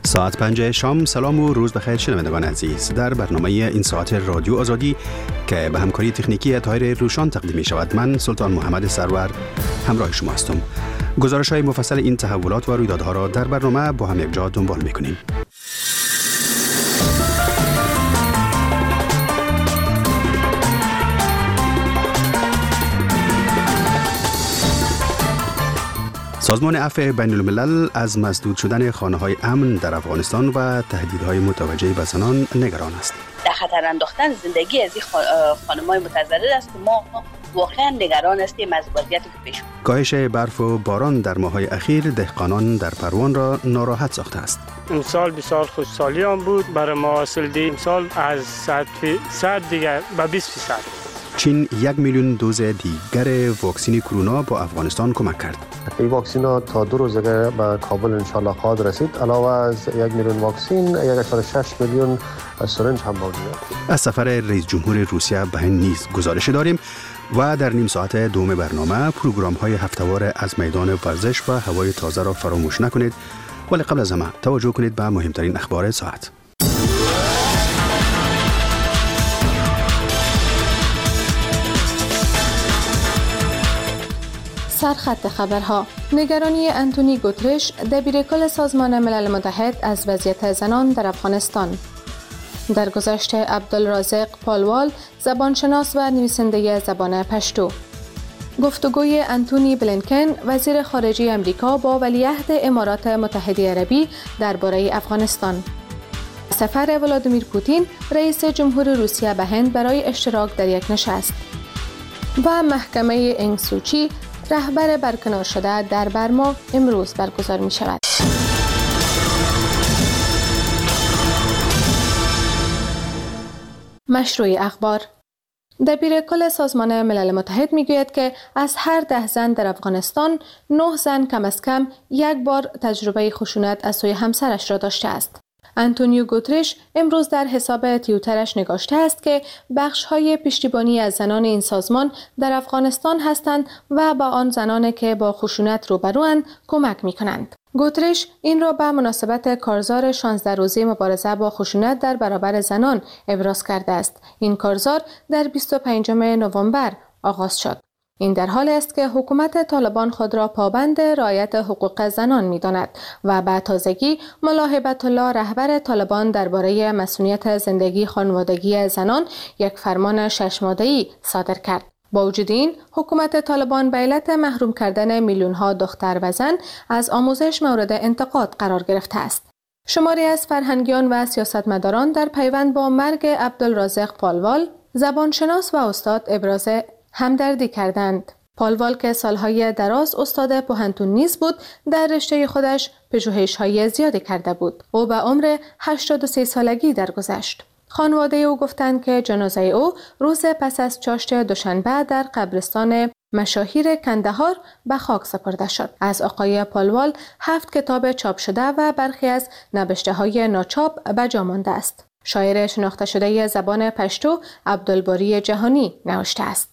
ساعت 5 شام. سلام و روز بخیر شنوندگان عزیز. در برنامه این ساعت رادیو آزادی که به همکاری تکنیکی طاهر روشان تقدیم می شود، من سلطان محمد سرور همراه شما هستم. گزارش های مفصل این تحولات و رویدادها را در برنامه با هم یک جا دنبال می کنیم. سازمان عفو بین الملل از مسدود شدن خانه‌های امن در افغانستان و تهدیدهای متوجه به زنان نگران است. در خطر انداختن زندگی از این خانم‌های متضرر است که ما واقعا نگران هستیم از وضعیتی که پیش اومده. کاهش برف و باران در ماه‌های اخیر دهقانان در پروان را ناراحت ساخته است. امسال بسیار خوشسالی هم بود برای ما حاصل دی. امسال از 100% دیگر به 20%. چین 1 میلیون دوز دیگر واکسن کرونا با افغانستان کمک کرد. این واکسن تا 2 روز دیگه به کابل ان شاء الله خواهد رسید. علاوه از 1 میلیون واکسن 1.6 میلیون سرنج هم موجود است. از سفر رئیس جمهور روسیه به هند نیز گزارش داریم و در نیم ساعت دوم برنامه پروگرام‌های هفته‌وار از میدان ورزش و هوای تازه را فراموش نکنید. ولی قبل از همه توجه کنید به مهمترین اخبار ساعت. سرخط خبرها. نگرانی آنتونی گوترش دبیرکل سازمان ملل متحد از وضعیت زنان در افغانستان. در گذشته عبدالرازق پالوال، زبانشناس و نویسنده زبان پشتو. گفتگوی آنتونی بلینکن وزیر خارجه آمریکا با ولیعهد امارات متحده عربی درباره افغانستان. سفر ولادیمیر پوتین رئیس جمهور روسیه به هند برای اشتراک در یک نشست. و محکمه انگ سو چی رهبر برکنار شده در برما امروز برگزار می شود. مشروع اخبار. دبیرکل سازمان ملل متحد می گوید که از هر 10 زن در افغانستان 9 زن کم از کم یک بار تجربه خشونت از سوی همسرش را داشته است. آنتونیو گوترش امروز در حساب توییترش نگاشته است که بخش‌های پشتیبانی از زنان این سازمان در افغانستان هستند و با آن زنانی که با خشونت روبروند کمک می‌کنند. گوترش این را به مناسبت کارزار 16 روزه مبارزه با خشونت در برابر زنان ابراز کرده است. این کارزار در 25 نوامبر آغاز شد. این در حالی است که حکومت طالبان خود را پابند رعایت حقوق زنان می‌داند و به تازگی ملا هیبت الله رهبر طالبان درباره مسئولیت زندگی خانوادگی زنان یک فرمان 6 ماده‌ای صادر کرد. با وجود این، حکومت طالبان به علت محروم کردن میلیون‌ها دختر و زن از آموزش مورد انتقاد قرار گرفته است. شماری از فرهنگیان و سیاستمداران در پیوند با مرگ عبدالرازق پالوال، زبانشناس و استاد ابراز همدردی کردند. پالوال که سالهای دراز استاد پوهنتون نیز بود، در رشته خودش پژوهش‌های زیادی کرده بود. او به عمر 83 سالگی درگذشت. خانواده او گفتند که جنازه او روز پس از چاشت دوشنبه در قبرستان مشاهیر کندهار به خاک سپرده شد. از آقای پالوال 7 کتاب چاپ شده و برخی از نوشته‌های ناچاپ به جا مانده است. شاعر شناخته شده زبان پشتو عبدالباری جهانی نوشته است.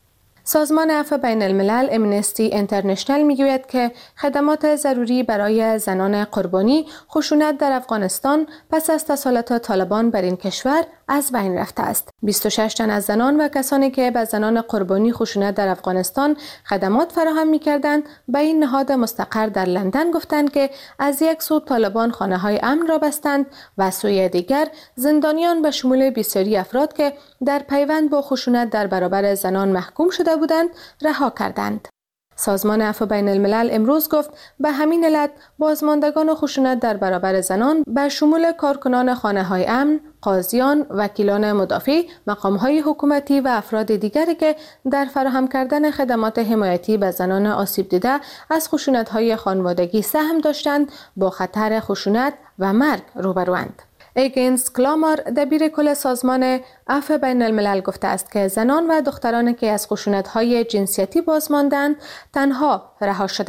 سازمان عفو بین الملل امنستی انترنشنال میگوید که خدمات ضروری برای زنان قربانی خشونت در افغانستان پس از تسلط طالبان بر این کشور از بین رفته است. 26 تن از زنان و کسانی که به زنان قربانی خشونت در افغانستان خدمات فراهم می‌کردند به این نهاد مستقر در لندن گفتند که از یک سو طالبان خانه‌های امن را بستند و سوی دیگر زندانیان به شمول بسیاری افراد که در پیوند با خشونت در برابر زنان محکوم شده بودند رها کردند. سازمان عفو بین الملل امروز گفت به همین علت بازماندگان خشونت در برابر زنان به شمول کارکنان خانه‌های امن، قاضیان، وکیلان مدافع، مقام‌های حکومتی و افراد دیگری که در فراهم کردن خدمات حمایتی به زنان آسیب دیده از خشونت‌های خانوادگی سهم داشتند با خطر خشونت و مرگ روبروند. ایگنز کلامار دبیرکل سازمان عفو بین الملل گفته است که زنان و دخترانی که از خشونت‌های جنسیتی بازماندند تنها رها شدند.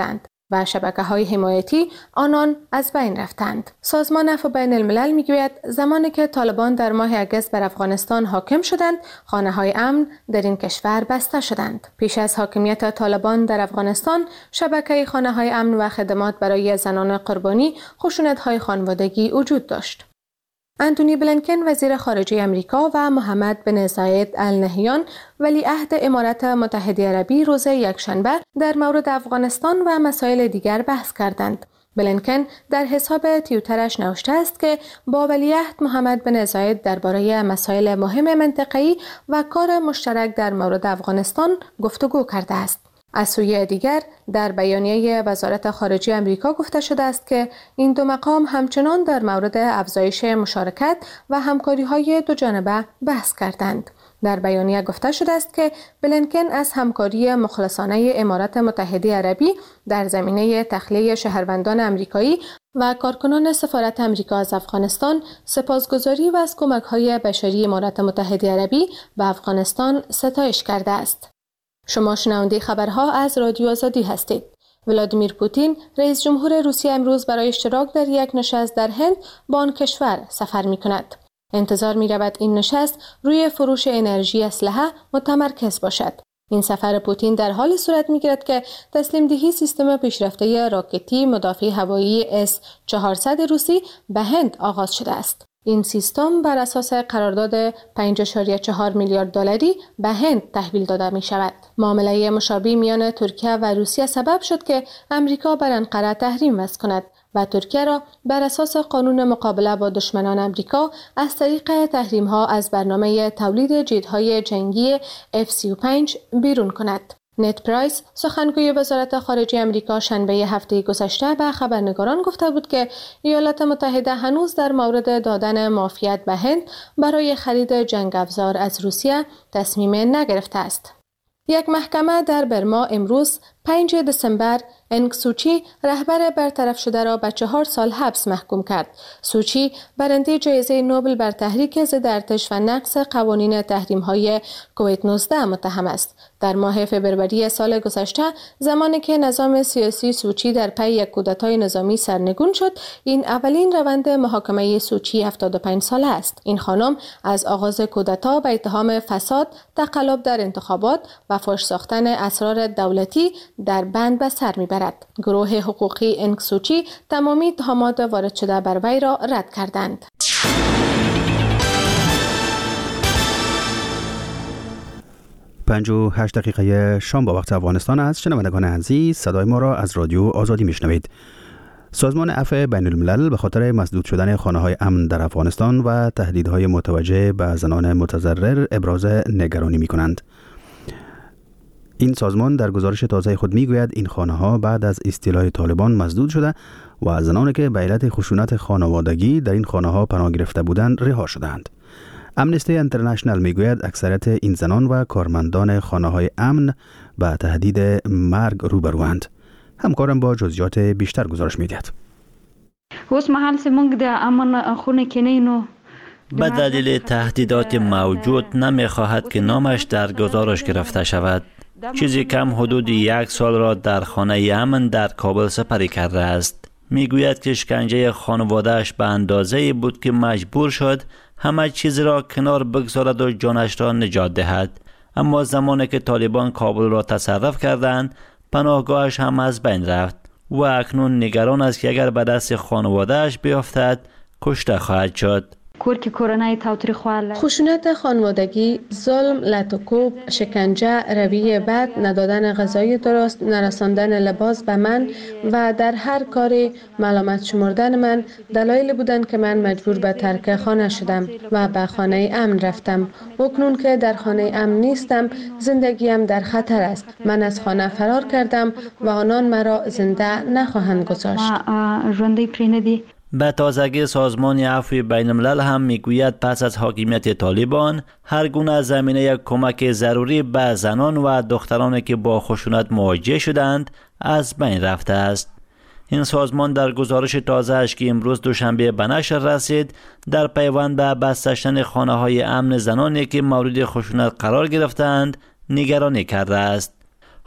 و شبکه‌های حمایتی آنان از بین رفتند. سازمان عفو بین الملل میگوید زمانی که طالبان در ماه اگست بر افغانستان حاکم شدند، خانه‌های امن در این کشور بسته شدند. پیش از حاکمیت طالبان در افغانستان، شبکه خانه‌های امن و خدمات برای زنان قربانی، خشونت‌های خانوادگی وجود داشت. انتونی بلینکن وزیر خارجه امریکا و محمد بن زاید النهیان ولیعهد امارات متحده عربی روز یکشنبه در مورد افغانستان و مسائل دیگر بحث کردند. بلینکن در حساب توییترش نوشته است که با ولیعهد محمد بن زاید درباره مسائل مهم منطقه‌ای و کار مشترک در مورد افغانستان گفتگو کرده است. از سوی دیگر در بیانیه وزارت خارجه آمریکا گفته شده است که این دو مقام همچنان در مورد افزایش مشارکت و همکاری‌های دوجانبه بحث کردند. در بیانیه گفته شده است که بلینکن از همکاری مخلصانه امارات متحده عربی در زمینه تخلیه شهروندان آمریکایی و کارکنان سفارت آمریکا از افغانستان سپاسگزاری و از کمک‌های بشری امارات متحده عربی به افغانستان ستایش کرده است. شما شنونده خبرها از رادیو آزادی هستید. ولادیمیر پوتین رئیس جمهور روسیه امروز برای اشتراک در یک نشست در هند با آن کشور سفر می کند. انتظار می رود این نشست روی فروش انرژی اسلحه متمرکز باشد. این سفر پوتین در حال صورت می گیرد که تسلیم دهی سیستم پیشرفته راکتی مدافع هوایی S-400 روسی به هند آغاز شده است. این سیستم بر اساس قرارداد 5.4 میلیارد دلاری به هند تحویل داده می شود. معامله مشابه میان ترکیه و روسیه سبب شد که امریکا بر انقره تحریم وضع کند و ترکیه را بر اساس قانون مقابله با دشمنان امریکا از طریق تحریم ها از برنامه تولید جیت‌های جنگی F-35 بیرون کند. نت پرایس سخنگوی وزارت خارجه آمریکا شنبه هفته گذشته به خبرنگاران گفته بود که ایالات متحده هنوز در مورد دادن معافیت به هند برای خرید جنگ افزار از روسیه تصمیم نگرفته است. یک محکمه در برما امروز 5 دسامبر انگ سوچی رهبر برطرف شده را به 4 سال حبس محکوم کرد. سوچی برنده جایزه نوبل بر تحریک ضد ارتش و نقض قوانین تحریم‌های کووید 19 متهم است. در ماه فوریه سال گذشته زمانی که نظام سیاسی سوچی در پی یک کودتای نظامی سرنگون شد، این اولین روند محاکمه سوچی 75 ساله است. این خانم از آغاز کودتا به اتهام فساد، تقلب در انتخابات و فاش ساختن اسرار دولتی در بند به سر میبرد. گروه حقوقی انگ سوچی تمامی اتهامات وارد شده بر وی را رد کردند. پنج و 8 دقیقه شام با وقت افغانستان است. شنوندگان عزیز، صدای ما را از رادیو آزادی میشنوید. سازمان عفو بین الملل به خاطر مسدود شدن خانه‌های امن در افغانستان و تهدیدهای متوجه به زنان متضرر ابراز نگرانی می‌کنند. این سازمان در گزارش تازه خود میگوید این خانه‌ها بعد از استیلای طالبان مسدود شده و زنانی که به علت خشونت خانوادگی در این خانه‌ها پناه گرفته بودند رها شدند. امنستی اینترنشنال میگوید اکثریت این زنان و کارمندان خانه‌های امن با تهدید مرگ روبروند. همکارم با جزئیات بیشتر گزارش میدهد. اوس مهال سیمونگ د امن خونه کې نه نو به دلیل تهدیدات موجود نمیخواهد که نامش در گزارش گرفته شود. چیزی کم حدود 1 سال را در خانه امن در کابل سپری کرده است. میگوید که شکنجه خانواده‌اش به اندازه‌ای بود که مجبور شد همه چیز را کنار بگذارد و جانش را نجات دهد. اما زمانی که طالبان کابل را تصرف کردند، پناهگاهش هم از بین رفت و اکنون نگران است که اگر به دست خانواده‌اش بیفتد کشته خواهد شد. خشونت خانوادگی، ظلم، لطوکوب، شکنجه، رویه بد، ندادن غذای درست، نرساندن لباس به من و در هر کاری ملامت شمردن من دلایلی بودند که من مجبور به ترک خانه شدم و به خانه امن رفتم. اکنون که در خانه امن نیستم، زندگیم در خطر است. من از خانه فرار کردم و آنان مرا زنده نخواهند گذاشت. به تازگی سازمان عفو بین الملل هم میگوید پس از حاکمیت طالبان هر گونه زمینه کمک ضروری به زنان و دخترانی که با خشونت مواجه شدند از بین رفته است. این سازمان در گزارش تازه‌اش که امروز دوشنبه به نشر رسید در پیوند به بسته خانه‌های امن زنانی که مورد خشونت قرار گرفتند نگرانی کرده است.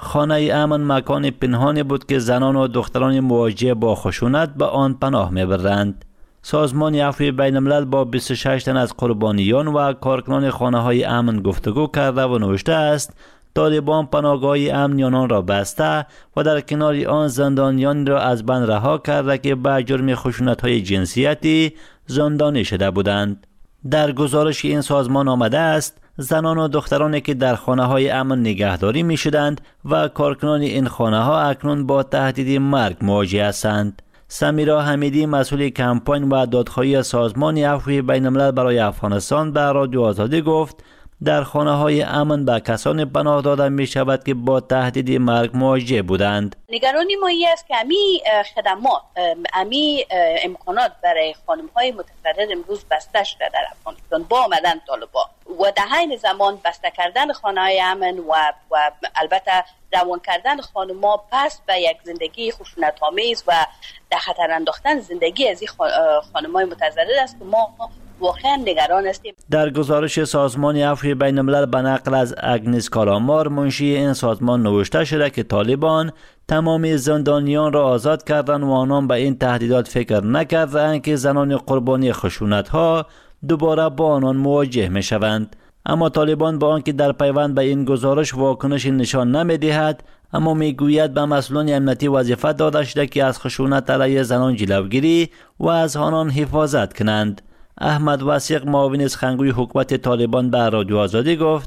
خانه امن مکان پنهانی بود که زنان و دختران مواجه با خشونت به آن پناه می‌بردند. سازمان عفو بین الملل با 26 تن از قربانیان و کارکنان خانه‌های امن گفتگو کرده و نوشته است طالبان پناهگاه امن آنان را بسته و در کنار آن زندانیان را از بند رها کرده که به جرم خشونت‌های جنسیتی زندانی شده بودند. در گزارش این سازمان آمده است زنان و دخترانی که در خانه‌های امن نگهداری می‌شدند و کارکنان این خانه‌ها اکنون با تهدید مرگ مواجه هستند. سمیرا حمیدی مسئول کمپاین و دادخواهی سازمان عفو بین الملل برای افغانستان به رادیو آزادی گفت در خانه‌های امن به کسان پناه داده می شود که با تهدید مرگ مواجه بودند. نگرانی ما این است که خدمات امکانات برای خانم‌های متضرر امروز بسته شده در افغانستان با آمدن طالبان و در حین زمان بسته کردن خانه‌های امن و البته روان کردن خانم‌ها پس به یک زندگی خشونت‌آمیز و در خطر انداختن زندگی از این خانم‌های متضرر است که ما واقعا نگران هستیم. در گزارش سازمان عفو بین الملل به نقل از اگنس کالامار منشی این سازمان نوشته شده که طالبان تمام زندانیان را آزاد کردند و آنان به این تهدیدات فکر نکردند که زنان قربانی خشونت‌ها دوباره با آنان مواجه می شوند. اما طالبان با آنکه در پیوند به این گزارش واکنش نشان نمی‌دهد، اما میگوید به مسئولان امنیتی وظیفه داده شده که از خشونت علیه زنان جلوگیری و از آنان حفاظت کنند. احمد وثیق معاون سخنگوی حکومت طالبان به رادیو آزادی گفت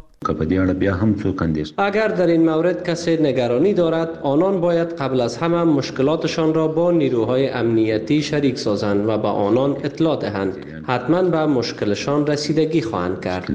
اگر در این مورد کسی نگرانی دارد آنان باید قبل از همه مشکلاتشان را با نیروهای امنیتی شریک سازند و به آنان اطلاع دهند. حتما به مشکلشان رسیدگی خواهند کرد.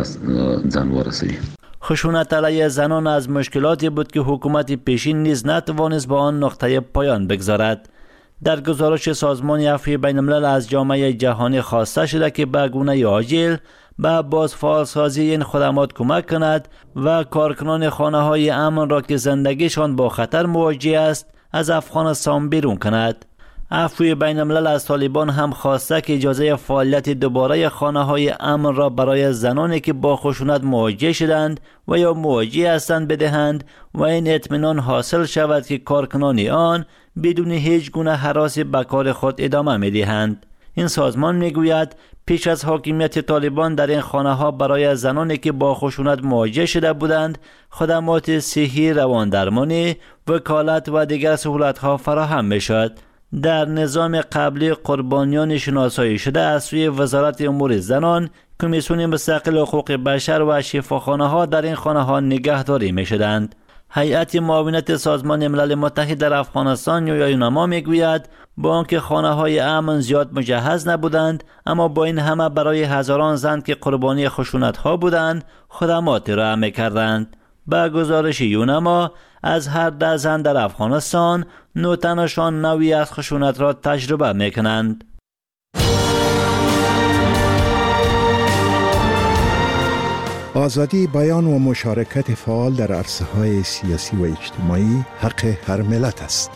خشونت علیه زنان از مشکلاتی بود که حکومت پیشین نیز نتوانست با آن نقطه پایان بگذارد. در گزارش سازمان عفو بین الملل از جامعه جهانی خواسته شده که به گونه عاجل به بازفعالسازی این خدمات کمک کند و کارکنان خانه‌های امن را که زندگیشان با خطر مواجه است از افغانستان بیرون کند. عفو بین الملل از طالبان هم خواسته که اجازه فعالیت دوباره خانه‌های امن را برای زنانی که با خشونت مواجه شدند و یا مواجه هستند بدهند و این اطمینان حاصل شود که کارکنان آن بدون هیچ گونه هراسی به کار خود ادامه می‌دهند. این سازمان میگوید پیش از حاکمیت طالبان در این خانه‌ها برای زنانی که با خشونت مواجه شده بودند خدمات صحی، رواندرمانی، وکالت و دیگر سهولت‌ها فراهم می‌شد. در نظام قبلی قربانیان شناسایی شده از سوی وزارت امور زنان، کمیسیون مستقل حقوق بشر و شفاخانه‌ها در این خانه‌ها نگهداری می‌شدند. هیئت معاونت سازمان ملل متحد در افغانستان یا یونما میگوید با آنکه خانه‌های امن زیاد مجهز نبودند، اما با این همه برای هزاران زن که قربانی خشونت‌ها بودند خدمات ارائه می‌کردند. با گزارش یونما از هر 10 زن در افغانستان 9 تنشان نوعی از خشونت را تجربه می‌کنند. آزادی بیان و مشارکت فعال در عرصه‌های سیاسی و اجتماعی حق هر ملت است.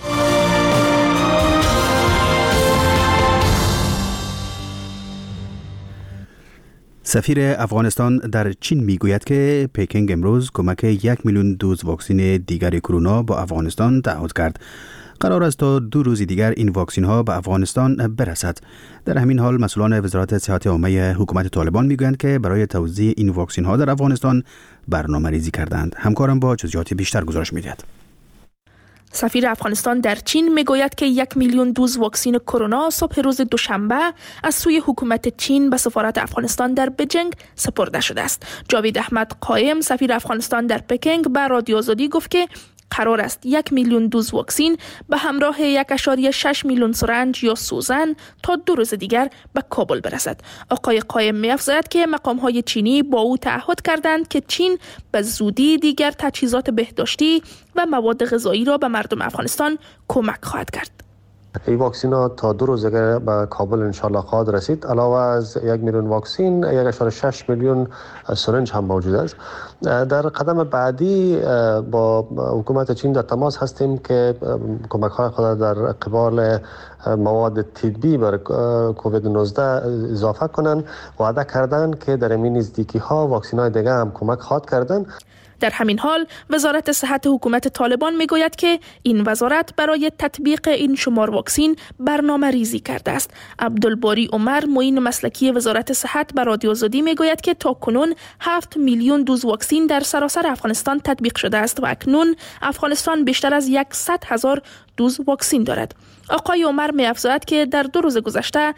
سفیر افغانستان در چین میگوید که پکینگ امروز کمک 1 میلیون دوز واکسن دیگر کرونا با افغانستان تعهد کرد. قرار است تا 2 روز دیگر این واکسن ها به افغانستان برسد. در همین حال مسئولان وزارت صحت عامه حکومت طالبان میگویند که برای توزیع این واکسن ها در افغانستان برنامه‌ریزی کردند. همکارم با جزئیات بیشتر گزارش می‌دهد. سفیر افغانستان در چین میگوید که 1 میلیون دوز واکسن کرونا صبح روز دوشنبه از سوی حکومت چین به سفارت افغانستان در بجنگ سپرده شده است. جاوید احمد قائم سفیر افغانستان در پکینگ به رادیو آزادی گفت که قرار است 1 میلیون دوز واکسن به همراه 1.6 میلیون سرنج یا سوزن تا 2 روز دیگر به کابل برسد. آقای قائم می‌افزاید که مقام‌های چینی با او تعهد کردند که چین به زودی دیگر تجهیزات بهداشتی و مواد غذایی را به مردم افغانستان کمک خواهد کرد. این واکسن ها تا 2 روز دیگر به کابل انشالله خواهد رسید. علاوه از 1 میلیون واکسن 1.6 میلیون سرنج هم موجود است. در قدم بعدی با حکومت چین در تماس هستیم که کمک های خود در قبال مواد طبی برای کووید 19 اضافه کنند. وعده کردند که در این نزدیکی ها واکسن های دیگر هم کمک خواهد کردند. در همین حال وزارت صحت حکومت طالبان میگوید که این وزارت برای تطبیق این شمار واکسین برنامه ریزی کرده است. عبدالباری عمر معین مسلکی وزارت صحت به رادیو آزادی میگوید که تا کنون 7 میلیون دوز واکسین در سراسر افغانستان تطبیق شده است و اکنون افغانستان بیشتر از 100,000 دوز واکسین دارد. آقای عمر می افزاید که در 2 روز گذشته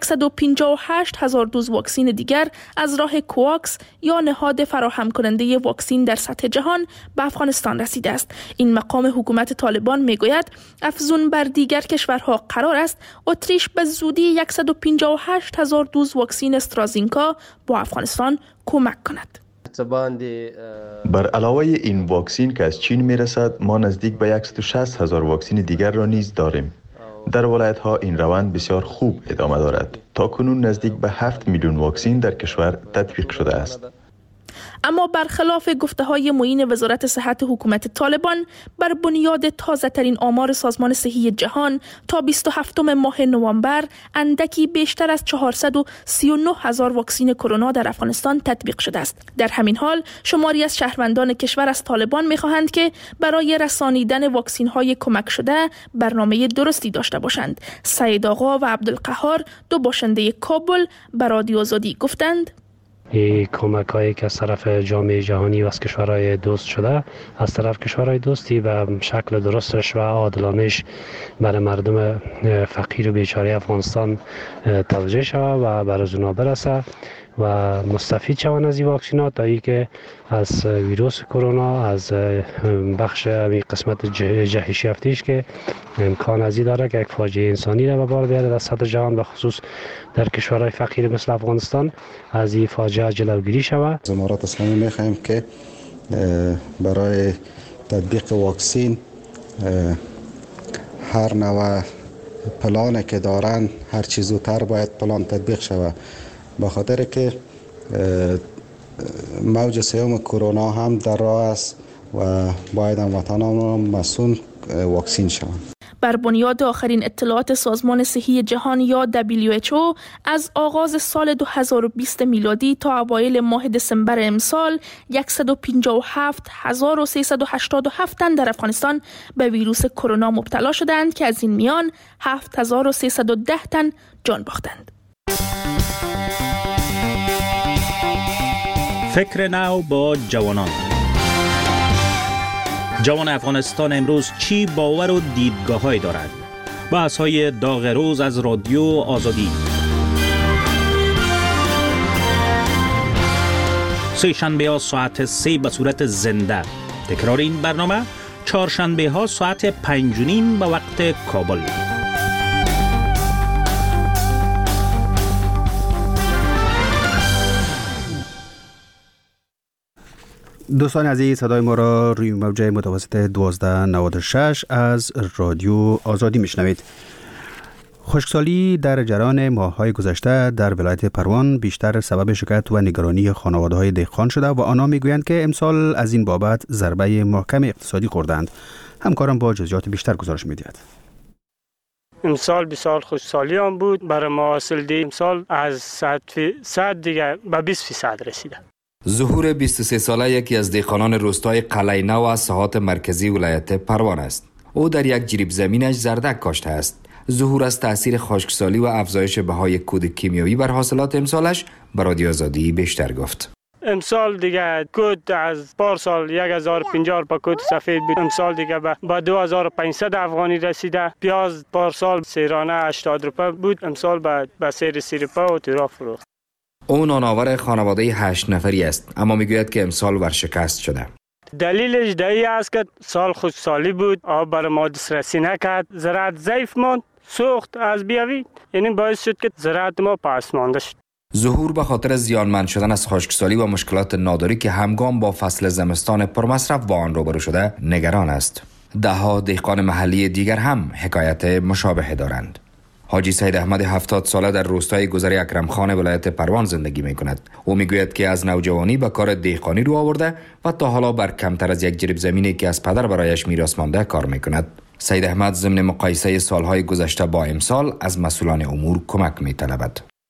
158,000 دوز واکسین دیگر از راه کوواکس یا نهاد فراهم کننده واکسین در سطح جهان به افغانستان رسیده است. این مقام حکومت طالبان می گوید افزون بر دیگر کشورها قرار است اتریش به زودی 158,000 دوز واکسین استرازینکا با افغانستان کمک کند. بر علاوه این واکسین که از چین می رسد، ما نزدیک به 160,000 واکسین دیگر را نیز داریم. در ولایت ها این روند بسیار خوب ادامه دارد. تا کنون نزدیک به 7 میلیون واکسین در کشور تطبیق شده است. اما برخلاف گفته های معین وزارت صحت حکومت طالبان، بر بنیاد تازه ترین آمار سازمان صحی جهان تا 27 ماه نوامبر اندکی بیشتر از 439,000 واکسین کرونا در افغانستان تطبیق شده است. در همین حال شماری از شهروندان کشور از طالبان می‌خواهند که برای رسانیدن واکسین های کمک شده برنامه درستی داشته باشند. سید آقا و عبدالقهار، 2 باشنده کابل، به رادیو آزادی گفتند: این کمک هایی که از طرف جامعه جهانی و از کشورهای دوست شده، از طرف کشورهای دوستی به شکل درستش و عادلانهش برای مردم فقیر و بیچاره افغانستان توجیه شود و برای اونا برسه و مستفید شوند از این واکسینات تا ای که از ویروس کرونا، از بخش این قسمت جهشی هفتیش که امکان ازی داره که یک فاجعه انسانی را به بار بیاره در سطح جهان، به خصوص در کشورهای فقیر مثل افغانستان، از این فاجعه جلوگیری شود. از امارات اسلامی میخواهیم که برای تطبیق واکسین هر نوع پلان که دارن هر چیز زودتر باید پلان تطبیق شود، به خاطر که موج سوم کرونا هم در راه است و باید هموطنان مسئول واکسین شوند. بر بنیاد آخرین اطلاعات سازمان صحی جهان یا WHO، از آغاز سال 2020 میلادی تا اوایل ماه دسامبر امسال 157,387 تن در افغانستان به ویروس کرونا مبتلا شدند که از این میان 7,310 تن جان باختند. فکر نو با جوانان. جوان افغانستان امروز چی باور و دیدگاه‌هایی دارد؟ بحث‌های داغ روز از رادیو آزادی. سه شنبه ها ساعت 3 به صورت زنده. تکرار این برنامه چهارشنبه ها ساعت 5:30 به وقت کابل. دوستان عزیز، صدای ما را روی موج متوسط 1296 از رادیو آزادی میشنوید. خشکسالی در جریان ماه‌های گذشته در ولایت پروان بیشتر سبب شکایت و نگرانی خانواده‌های دهقان شده و آنها میگویند که امسال از این بابت ضربه محکم اقتصادی خوردند. همکارم با جزئیات بیشتر گزارش می‌دهد. امسال بسیار خشکسالی هم بود. برای محاصل دی امسال از 100% دیگه به 20% رسیده. ظهور 23 ساله یکی از دهقانان روستای قلعه نو و ساحات مرکزی ولایت پروان است. او در یک جریب زمینش زردک کاشته است. ظهور از تأثیر خشکسالی و افزایش بهای کود کیمیایی بر حاصلات امسالش به رادیو آزادی بیشتر گفت. امسال دیگه کود از پارسال 1050 روپیه کود سفید بود، امسال دیگه به 2500 افغانی رسیده. پیاز پارسال سیرانه 80 روپیه بود، امسال به سیر 30 روپیه و تیرا فروخت. او نانآور خانواده 8 نفری است، اما میگوید که امسال ورشکست شده. دلیلش دایی است که سال خشکسالی بود، آب برای ما دسترسی نکرد، زراعت ضعیف ماند، سوخت از بیاوید، یعنی باعث شد که زراعت ما پس مانده شد. ظهور به خاطر زیانمند شدن از خشکسالی و مشکلات ناداری که همگام با فصل زمستان پرمصرف با آن روبرو شده نگران است. ده‌ها دهقان محلی دیگر هم حکایت مشابه دارند. حاجی سید احمد 70 ساله در روستای گذر اکرم خان ولایت پروان زندگی می کند. او میگوید که از نوجوانی به کار دهقانی رو آورده و تا حالا بر کمتر از یک جریب زمینی که از پدر برایش میراث مانده کار می کند. سید احمد ضمن مقایسه سالهای گذشته با امسال از مسئولان امور کمک می طلبد.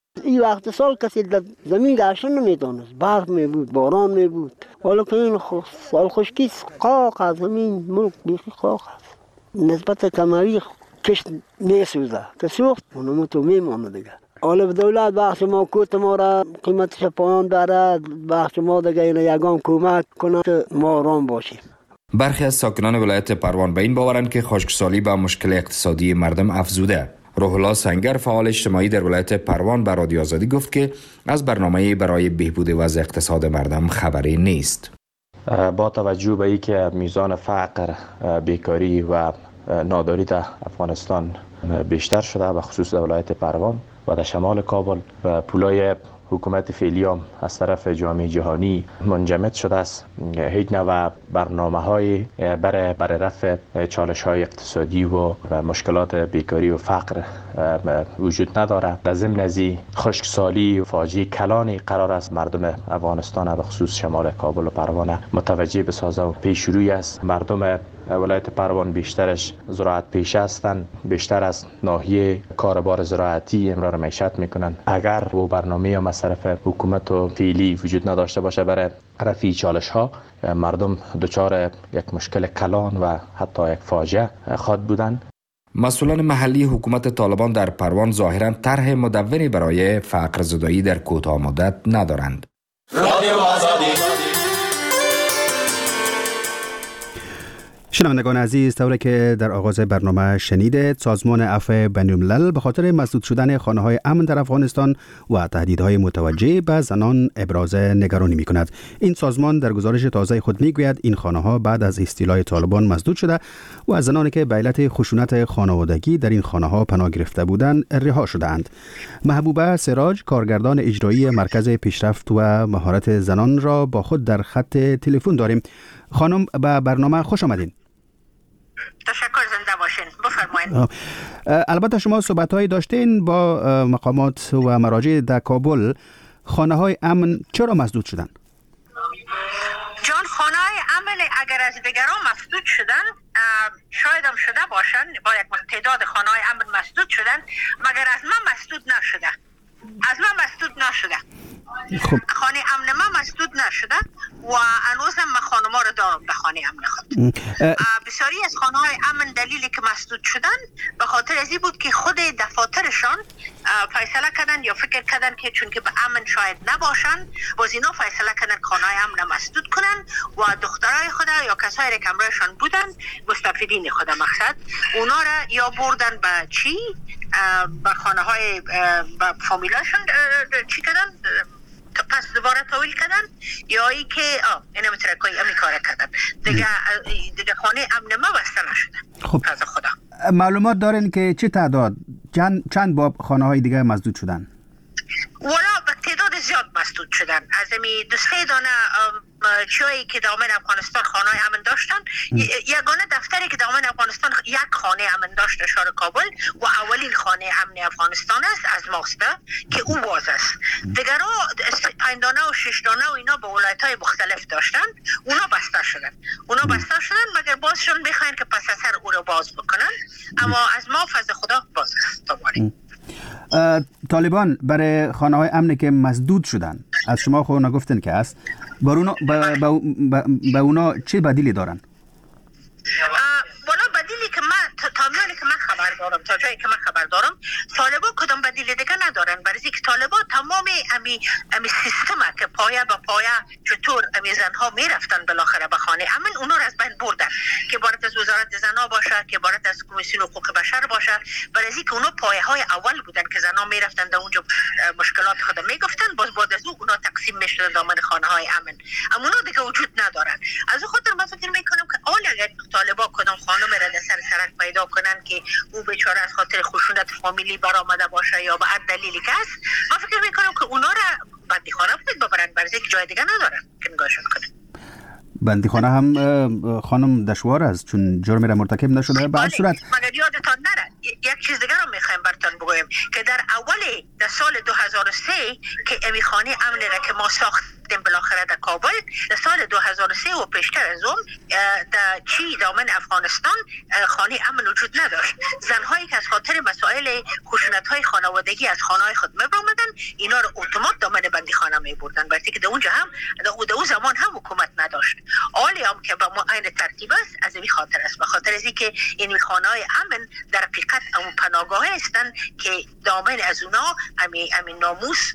این وقت سال کسی در زمین گشتن نمیتونست، برف می بود، باران می بود. حالا که این سال خشکی قاق از زمین ملک بیخی قاق است. نسبت کمری کشت میسوزه که سوخت اونمو تو میمانه دیگه. حالا به دولت بخش ما کوت ما را قیمتش پایان دارد، بخش ما دیگه این یگان کمک کنه که ما آرام باشیم. برخی از ساکنان ولایت پروان به این باورند که خشکسالی به مشکل اقتصادی مردم افزوده. روح الله سنگر فعال اجتماعی در ولایت پروان به رادیو آزادی گفت که از برنامه برای بهبود وضع اقتصاد مردم خبری نیست. با توجه به اینکه میزان فقر، بیکاری و ناداری در افغانستان بیشتر شده به خصوص در ولایت پروان و در شمال کابل و پولای حکومت فعلی هم از طرف جامعه جهانی منجمد شده است، هیچ نوع برنامه‌های برای رفع چالش‌های اقتصادی و مشکلات بیکاری و فقر وجود ندارد. در ضمن از خشکسالی و فاجعه کلانی قرار است مردم افغانستان به خصوص شمال کابل و پروان متوجه بسازه و پیش روی است. مردم ولایت پروان بیشترش زراعت پیشه هستند، بیشتر از ناحیه کاربار زراعتی امرار معیشت میکنند. اگر و برنامه یا مصرف حکومت و فعلی وجود نداشته باشه برای رفع چالش ها، مردم دچار یک مشکل کلان و حتی یک فاجعه خواهد بودند. مسئولان محلی حکومت طالبان در پروان ظاهراً طرح مدونی برای فقر زدایی در کوتاه مدت ندارند. شنوندگان عزیز، طوری که در آغاز برنامه شنیده، سازمان عفو بین‌الملل به خاطر مسدود شدن خانه‌های امن در افغانستان و تهدیدهای متوجه به زنان ابراز نگرانی می‌کند. این سازمان در گزارش تازه خود می‌گوید این خانه‌ها بعد از استیلای طالبان مسدود شده و از زنانی که به علت خشونت خانوادگی در این خانه‌ها پناه گرفته بودند رها شده‌اند. محبوبه سراج، کارگردان اجرایی مرکز پیشرفت و مهارت زنان را با خود در خط تلفن داریم. خانم، به برنامه خوش آمدین. تشکر، زنده باشین. بفرمایید. البته شما صحبت‌هایی داشتین با مقامات و مراجع در کابل. خانه‌های امن چرا مسدود شدن؟ جان، خانه‌های امن اگر از دیگران مسدود شدن، شاید هم شده باشن، با یک تعداد خانه‌های امن مسدود شدن، مگر از من مسدود نشده. از من مسدود نشده. خب. خانه امن ما مسدود نشده و هنوز هم من خانه ما رو دارم در خانه امن خود. بسیاری از خانه های امن دلیلی که مسدود شدن به خاطر ازی بود که خود دفاترشان فیصله کردن یا فکر کردن که چون که به امن شاید نباشن، باز اینا فیصله کردن خانه های امن مسدود کنن و دخترای خود یا کسایی که امرایشان بودن، مستفیدین خود مقصد، اونا را یا بردن به چی؟ به خانه های به فامیلاشون چی کردن؟ پس دوباره تحویل کردن یا ای که اینا مترکایی امی کار کردن دیگه خانه امن ما بسته نشده. خب. از خدا معلومات دارین که چه تعداد چند باب خانه های دیگه مسدود شدن؟ والا به تعداد زیاد مسدود شدن. از امی دو سه دانه چایی که دامن افغانستان خانه امن داشتن، یگانه دفتری که دامن افغانستان یک خانه امن داشت شهر کابل و اولین خانه امن افغانستان است از ماسته که او باز است. دیگرها 5 دانه و 6 دانه و اینا به ولایت‌های مختلف داشتن، اونا بسته شدن مگر بازشون میخواین که پس از سر او رو باز بکنن، اما از ما فضل خدا باز است. طالبان برای خانه‌های امنی که مسدود شدن، از شما خود نگفتن که است، به اونا چه بدیلی دارن؟ والا بدیلی که من تا جایی که من خبر دارم طالبا کدام بدیل دیگه ندارن، برای اینکه طالبا تمام امی سیستم که پایه به پایه چطور امی زنها میرفتن بالاخره به خانه امن، اونا رو از بین بردن، که عبارت از وزارت زنها باشه، که عبارت از کمیسیون حقوق بشر باشه، برای اینکه اونا پایه های اول بودن که زنها میرفتن در اونجا مشکلات خود میگفتن، باز بعد از اونا تقسیم میشدن دامن خانه های امن، اما اونا دیگه وجود ندارن. از خاطر من فکر میکنم که اگر طالبا کدام خانم را در سرک پیدا کنن که او بیچاره از خاطر خشونت فامیلی برآمده باشه یا به هر دلیلی که است، من فکر میکنم که اونا را بندیخانه باید ببرن، برای اینکه جای دیگه ندارن که نگاهشون کنن. بندیخانه هم خانم دشوار است چون جرمی را مرتکب نشده. به هر صورت مگر یادتان نره یک چیز دیگر رو میخوایم براتون بگویم که در سال 2003 که امی خانه امن را که ما گرفتیم بالاخره در کابل. در سال 2003 و پیشتر از اون در چی دامن افغانستان خانه امن وجود نداشت. زنهایی که از خاطر مسائل خشونت‌های خانوادگی از خانه‌های خود می‌برمدن، اینا رو اتومات دامن بندیخانه می‌بردن، برای که در اونجا هم در اون زمان هم حکومت نداشت. حالی هم که با عین ترتیب است از این خاطر است، به خاطر از اینکه این خانه‌های امن در حقیقت اون پناهگاه هستند که دامن از اونا همین ناموس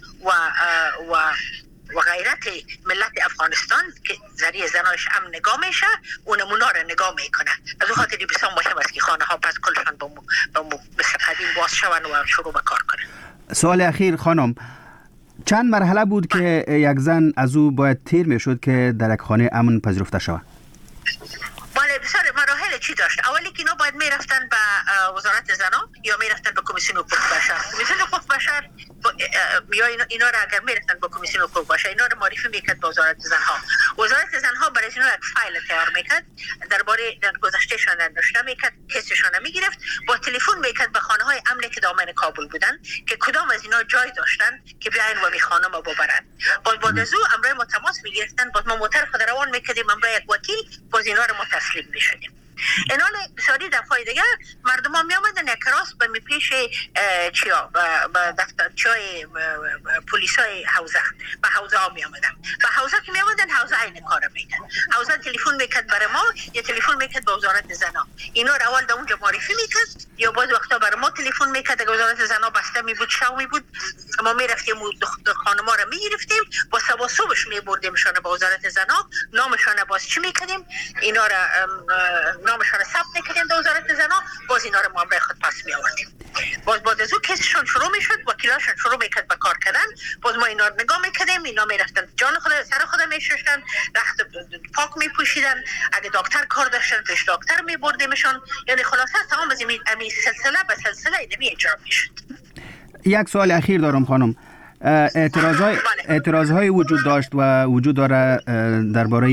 و غیرت ملت افغانستان که ذریعه زنایش امن نگاه میشه و نمونه رو نگاه میکنه. از اون خاطر بسیار مهم است که خانه ها پس کلشان با مثل قدیم باز شون و شروع به کار کنن. سوال اخیر خانم، چند مرحله بود که یک زن از او باید تیر میشد که در یک خانه امن پذیرفته شود؟ بله، بسیار مراحل چی داشت. اولی که اینا باید میرفتن به وزارت زنا یا میرفتن به کمیسیون حقوق بشر. کمیسیون حقوق بشر یا اینا را اگر میرفتن به کمیسیون حقوق بشر، اینا رو معرفی میکرد به وزارت زنها. وزارت زنها برای اینا یک فایل تیار میکرد، درباره گذشتهشان نوشته میکرد، کیسشان میگرفت، با تلفن میکرد به خانه های امنی که دامن کابل بودن که کدام از اینا جای داشتن که بیاین و می خانه ما ببرن. بعد از او امرای ما تماس میگرفتن، بعد ما موتر خود روان میکردیم امرای یک وکیل، باز اینا رو ما تسلیم میشدیم. اینال بسیاری دفعه دیگه مردم ها می آمدن یک راست به پیش به دفتر چای پلیس های حوزه به حوزه ها می آمدن. به حوزه که می آمدن حوزه این کار میکرد. حوزه تلفن میکرد برای ما یا تلفن میکرد به وزارت زنا. اینا رو اول در اونجا معرفی میکرد یا بعض وقتا برای ما تلفن میکرد. اگه وزارت زنا بسته می بود شو می بود، ما می رفتیم خانم ها رو می گرفتیم، با سبا صبحش می بردیمشان به وزارت زنا، نامشان باز چی میکردیم، اینا رو نامشان ثبت میکردیم در وزارت زنا، باز اینا رو معامله خود پس می آوردیم. باز بعد از اون کیسشون شروع میشد، وکیلاشون شروع میکرد به کار کردن، باز ما اینا رو نگاه میکردیم، اینا میرفتن جان خود سر خود میشستن، رخت پاک میپوشیدن، اگه دکتر کار داشتن پیش دکتر میبردیمشون. یعنی خلاصه تمام از این سلسله به سلسله اینمی اجرا میشد. یک سوال اخیر دارم خانم. اعتراضهای وجود داشت و وجود داره درباره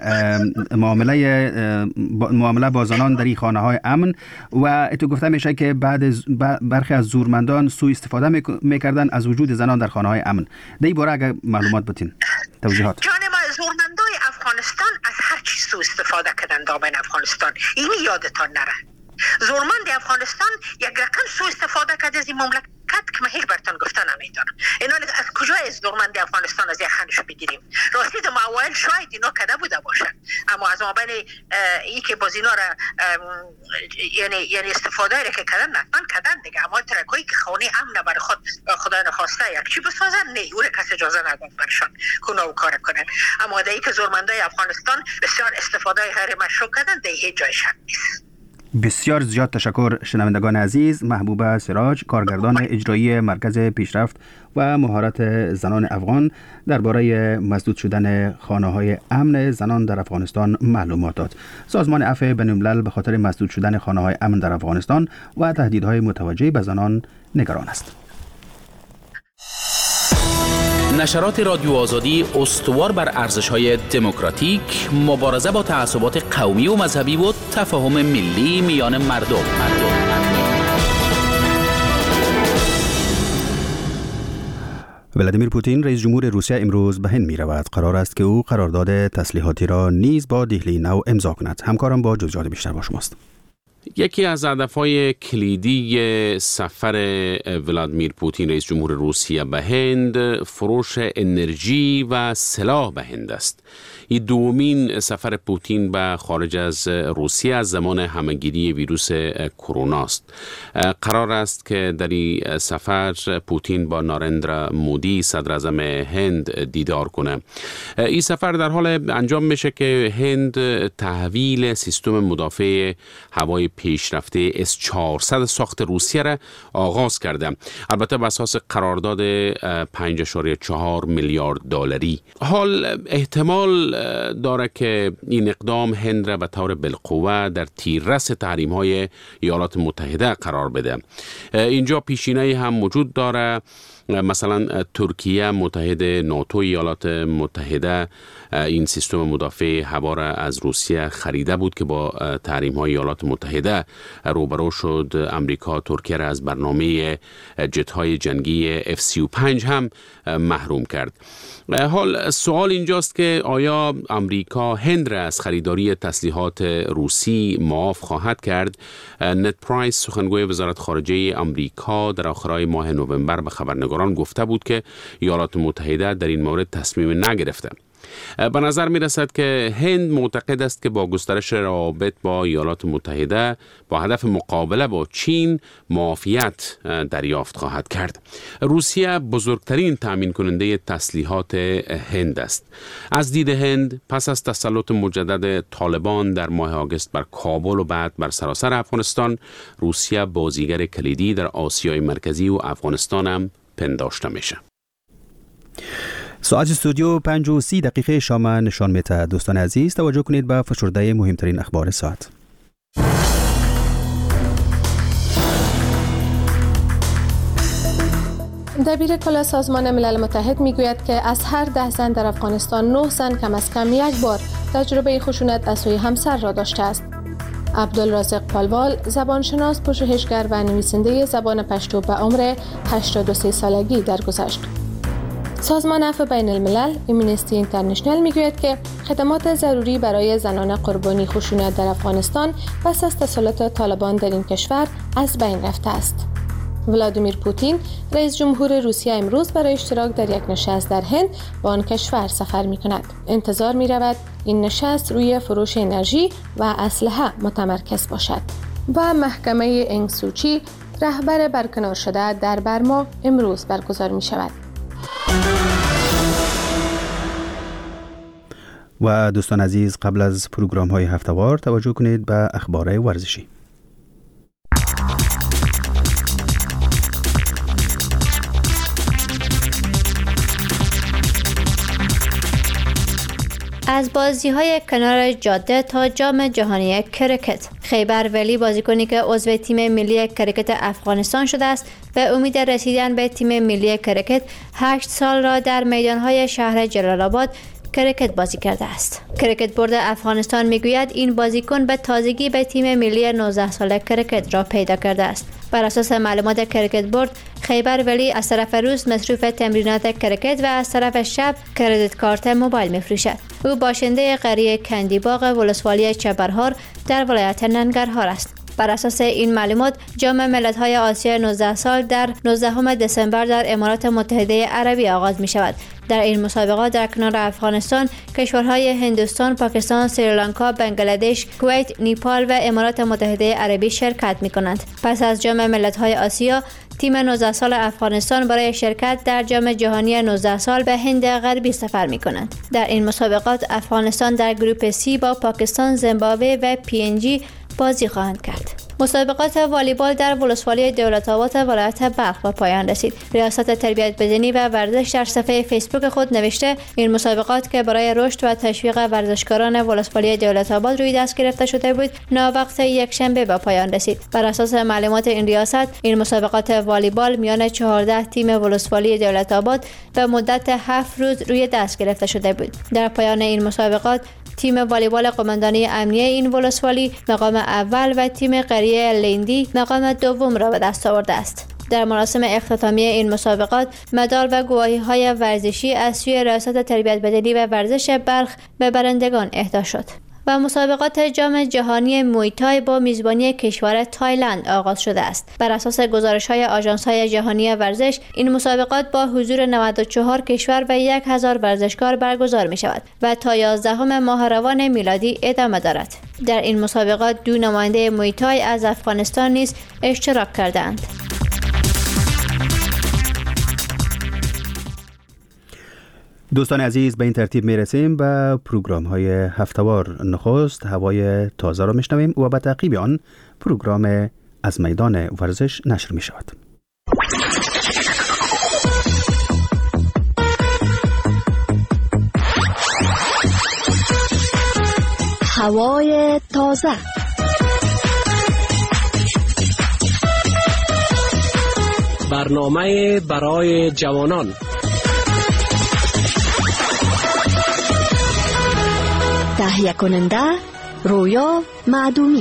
معامله با زنان در این خانه های امن و تو گفته میشه که برخی از زورمندان سوء استفاده میکردن از وجود زنان در خانه های امن. در این باره اگر معلومات بدین، توضیحات. جان ما، زورمندای افغانستان از هر چیز سوء استفاده کردن دامن افغانستان، این یادتان نره. زورمند افغانستان یک رقم سوء استفاده کرد از این مملکت که من هیچ برتان گفته نمیتونم. اینا از کجا از زورمند افغانستان از یک خانش بگیریم؟ راستی در اوایل شاید اینا کده بوده باشن، اما از مابین ای که باز اینا را یعنی استفاده را که کردن نتمن کردن دیگه. اما ترکایی که خانه امن برای خدا نخواسته یک چی بسازن، نه اون کسی اجازه نداد برشان کنه و کار کنن. اما در ای که زورمندای افغانستان بسیار استفاده غیر مشروع کردن، در هیچ جای شک نیست. بسیار زیاد تشکر شنوندگان عزیز. محبوبه سراج، کارگردان اجرایی مرکز پیشرفت و مهارت زنان افغان، درباره مسدود شدن خانه‌های امن زنان در افغانستان معلومات داد. سازمان عفو بین‌الملل به خاطر مسدود شدن خانه‌های امن در افغانستان و تهدیدهای متوجه به زنان نگران است. نشرات رادیو آزادی استوار بر ارزش‌های دموکراتیک، مبارزه با تعصبات قومی و مذهبی و تفاهم ملی میان مردم. ولادیمیر پوتین رئیس جمهور روسیه امروز به هند می رود. قرار است که او قرارداد تسلیحاتی را نیز با دهلی نو امضا کند. همکارم با جزئیات بیشتر با شماست. یکی از هدف‌های کلیدی سفر ولادیمیر پوتین رئیس جمهور روسیه به هند فروش انرژی و سلاح به هند است. این دومین سفر پوتین به خارج از روسیه از زمان همه‌گیری ویروس کرونا است. قرار است که در این سفر پوتین با نارندرا مودی صدر اعظم هند دیدار کنه. این سفر در حال انجام میشه که هند تحویل سیستم مدافع هوای پیشرفته S-400 ساخت روسیه را آغاز کرده، البته بر اساس قرارداد 5.4 میلیارد دلاری. حال احتمال داره که این اقدام هند را به طور بالقوه در تیررس تحریم‌های ایالات متحده قرار بده. اینجا پیشینه‌ای هم وجود داره مثلا ترکیه متحد ناتو، ایالات متحده این سیستم مدافع هوا را از روسیه خریده بود که با تحریم های ایالات متحده روبرو شد. امریکا ترکیه را از برنامه جت های جنگی F-35 هم محروم کرد. حال سوال اینجاست که آیا امریکا هند را از خریداری تسلیحات روسی معاف خواهد کرد؟ نت پرایس سخنگوی وزارت خارجه امریکا در آخرای ماه نوامبر به خبرنگاران گفته بود که ایالات متحده در این مورد تصمیم نگرفته. به نظر می رسد که هند معتقد است که با گسترش روابط با ایالات متحده با هدف مقابله با چین معافیت دریافت خواهد کرد. روسیه بزرگترین تامین کننده تسلیحات هند است. از دید هند پس از تسلط مجدد طالبان در ماه آگوست بر کابل و بعد بر سراسر افغانستان، روسیه بازیگر کلیدی در آسیای مرکزی و افغانستان هم پنداشته میشه. ساعت استودیو 5:30 شام نشان میده. دوستان عزیز توجه کنید به فشرده مهمترین اخبار ساعت. دبیر کل سازمان ملل متحد میگوید که از هر 10 زن در افغانستان 9 زن کم از کم یک بار تجربه خشونت از سوی همسر را داشته است. عبدالرازق پالوال، زبانشناس، پژوهشگر و نویسنده زبان پشتو به عمر 83 سالگی درگذشت. سازمان عفو بین الملل امنستی اینترنشنال میگوید که خدمات ضروری برای زنان قربانی خشونت در افغانستان پس از تسلط طالبان در این کشور از بین رفته است. ولادیمیر پوتین رئیس جمهور روسیه امروز برای اشتراک در یک نشست در هند با آن کشور سفر می کند. انتظار می رود این نشست روی فروش انرژی و اسلحه متمرکز باشد. و محکمه انگ سوچی رهبر برکنار شده در برما امروز برگزار می شود. و دوستان عزیز قبل از پروگرام های هفته‌وار توجه کنید به اخبار ورزشی. از بازی‌های کنار جاده تا جام جهانی کرکت، خیبر ولی بازیکنی که عضو تیم ملی کرکت افغانستان شده است به امید رسیدن به تیم ملی کرکت 8 سال را در میدان‌های شهر جلال آباد کرکت بازی کرده است. کرکت بورد افغانستان میگوید این بازیکن به تازگی به تیم ملی 19 ساله کرکت را پیدا کرده است. بر اساس معلومات کرکت بورد، خیبر ولی از طرف روز مصروف تمرینات کرکت و از طرف شب کردیت کارت موبایل میفروشد. او باشنده قریه کندیباغ ولسوالی چپرهار در ولایت ننگرهار است. بر اساس این معلومات، جام ملت‌های آسیا 19 سال در 19 دسامبر در امارات متحده عربی آغاز می شود. در این مسابقات در کنار افغانستان، کشورهای هندوستان، پاکستان، سریلانکا، بنگلادش، کویت، نیپال و امارات متحده عربی شرکت می کنند. پس از جام ملت‌های آسیا، تیم 19 سال افغانستان برای شرکت در جام جهانی 19 سال به هند غربی سفر می کنند. در این مسابقات افغانستان در گروپ سی با پاکستان، زیمبابوه و PNG بازی خواهند کرد. مسابقات والیبال در ولسوالی دولت آباد ولایت بلخ به پایان رسید. ریاست تربیت بدنی و ورزش در صفحه فیسبوک خود نوشته این مسابقات که برای رشد و تشویق ورزشکاران ولسوالی دولت آباد روی دست گرفته شده بود، ناوقت یکشنبه به پایان رسید. بر اساس معلومات این ریاست، این مسابقات والیبال میان 14 تیم ولسوالی دولت آباد به مدت 7 روز روی دست گرفته شده بود. در پایان این مسابقات، تیم والیبال قماندانی امنیه این ولسوالی مقام اول و تیم قریه لیندی مقام دوم را به دست آورده است. در مراسم اختتامی این مسابقات، مدال و گواهی‌های ورزشی از سوی ریاست تربیت بدنی و ورزش بلخ به برندگان اهدا شد. و مسابقات جام جهانی مویتای با میزبانی کشور تایلند آغاز شده است. بر اساس گزارش‌های آژانس‌های جهانی ورزش، این مسابقات با حضور 94 کشور و 1000 ورزشکار برگزار می‌شود و تا 11 ماه روان میلادی ادامه دارد. در این مسابقات 2 نماینده مویتای از افغانستان نیز اشتراک کردند. دوستان عزیز، به این ترتیب میرسیم به پروگرام های هفته‌وار. نخست هوای تازه را میشنویم و به تعقیب آن پروگرام از میدان ورزش نشر می شود. هوای تازه. برنامه برای جوانان. تهیه کننده رویا معدومی.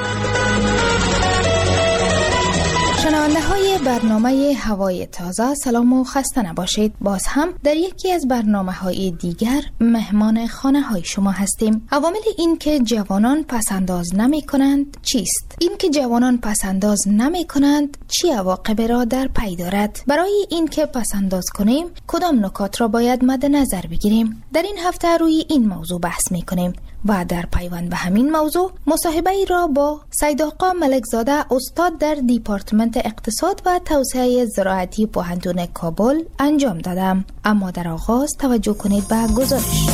شنونده های برنامه هوای تازه، سلام و خسته نباشید. باز هم در یکی از برنامه های دیگر مهمان خانه های شما هستیم. عوامل این که جوانان پسنداز نمی کنند چیست؟ این که جوانان پسنداز نمی کنند چی عواقبی را در پی دارد؟ برای این که پسنداز کنیم کدام نکات را باید مد نظر بگیریم؟ در این هفته روی این موضوع بحث می کنیم و در پیوند به همین موضوع مصاحبه ای را با سید آقا ملکزاده، استاد در دیپارتمنت اقتصاد و توسعه زراعتی پوهنتون کابل انجام دادم. اما در آغاز توجه کنید به گزارش.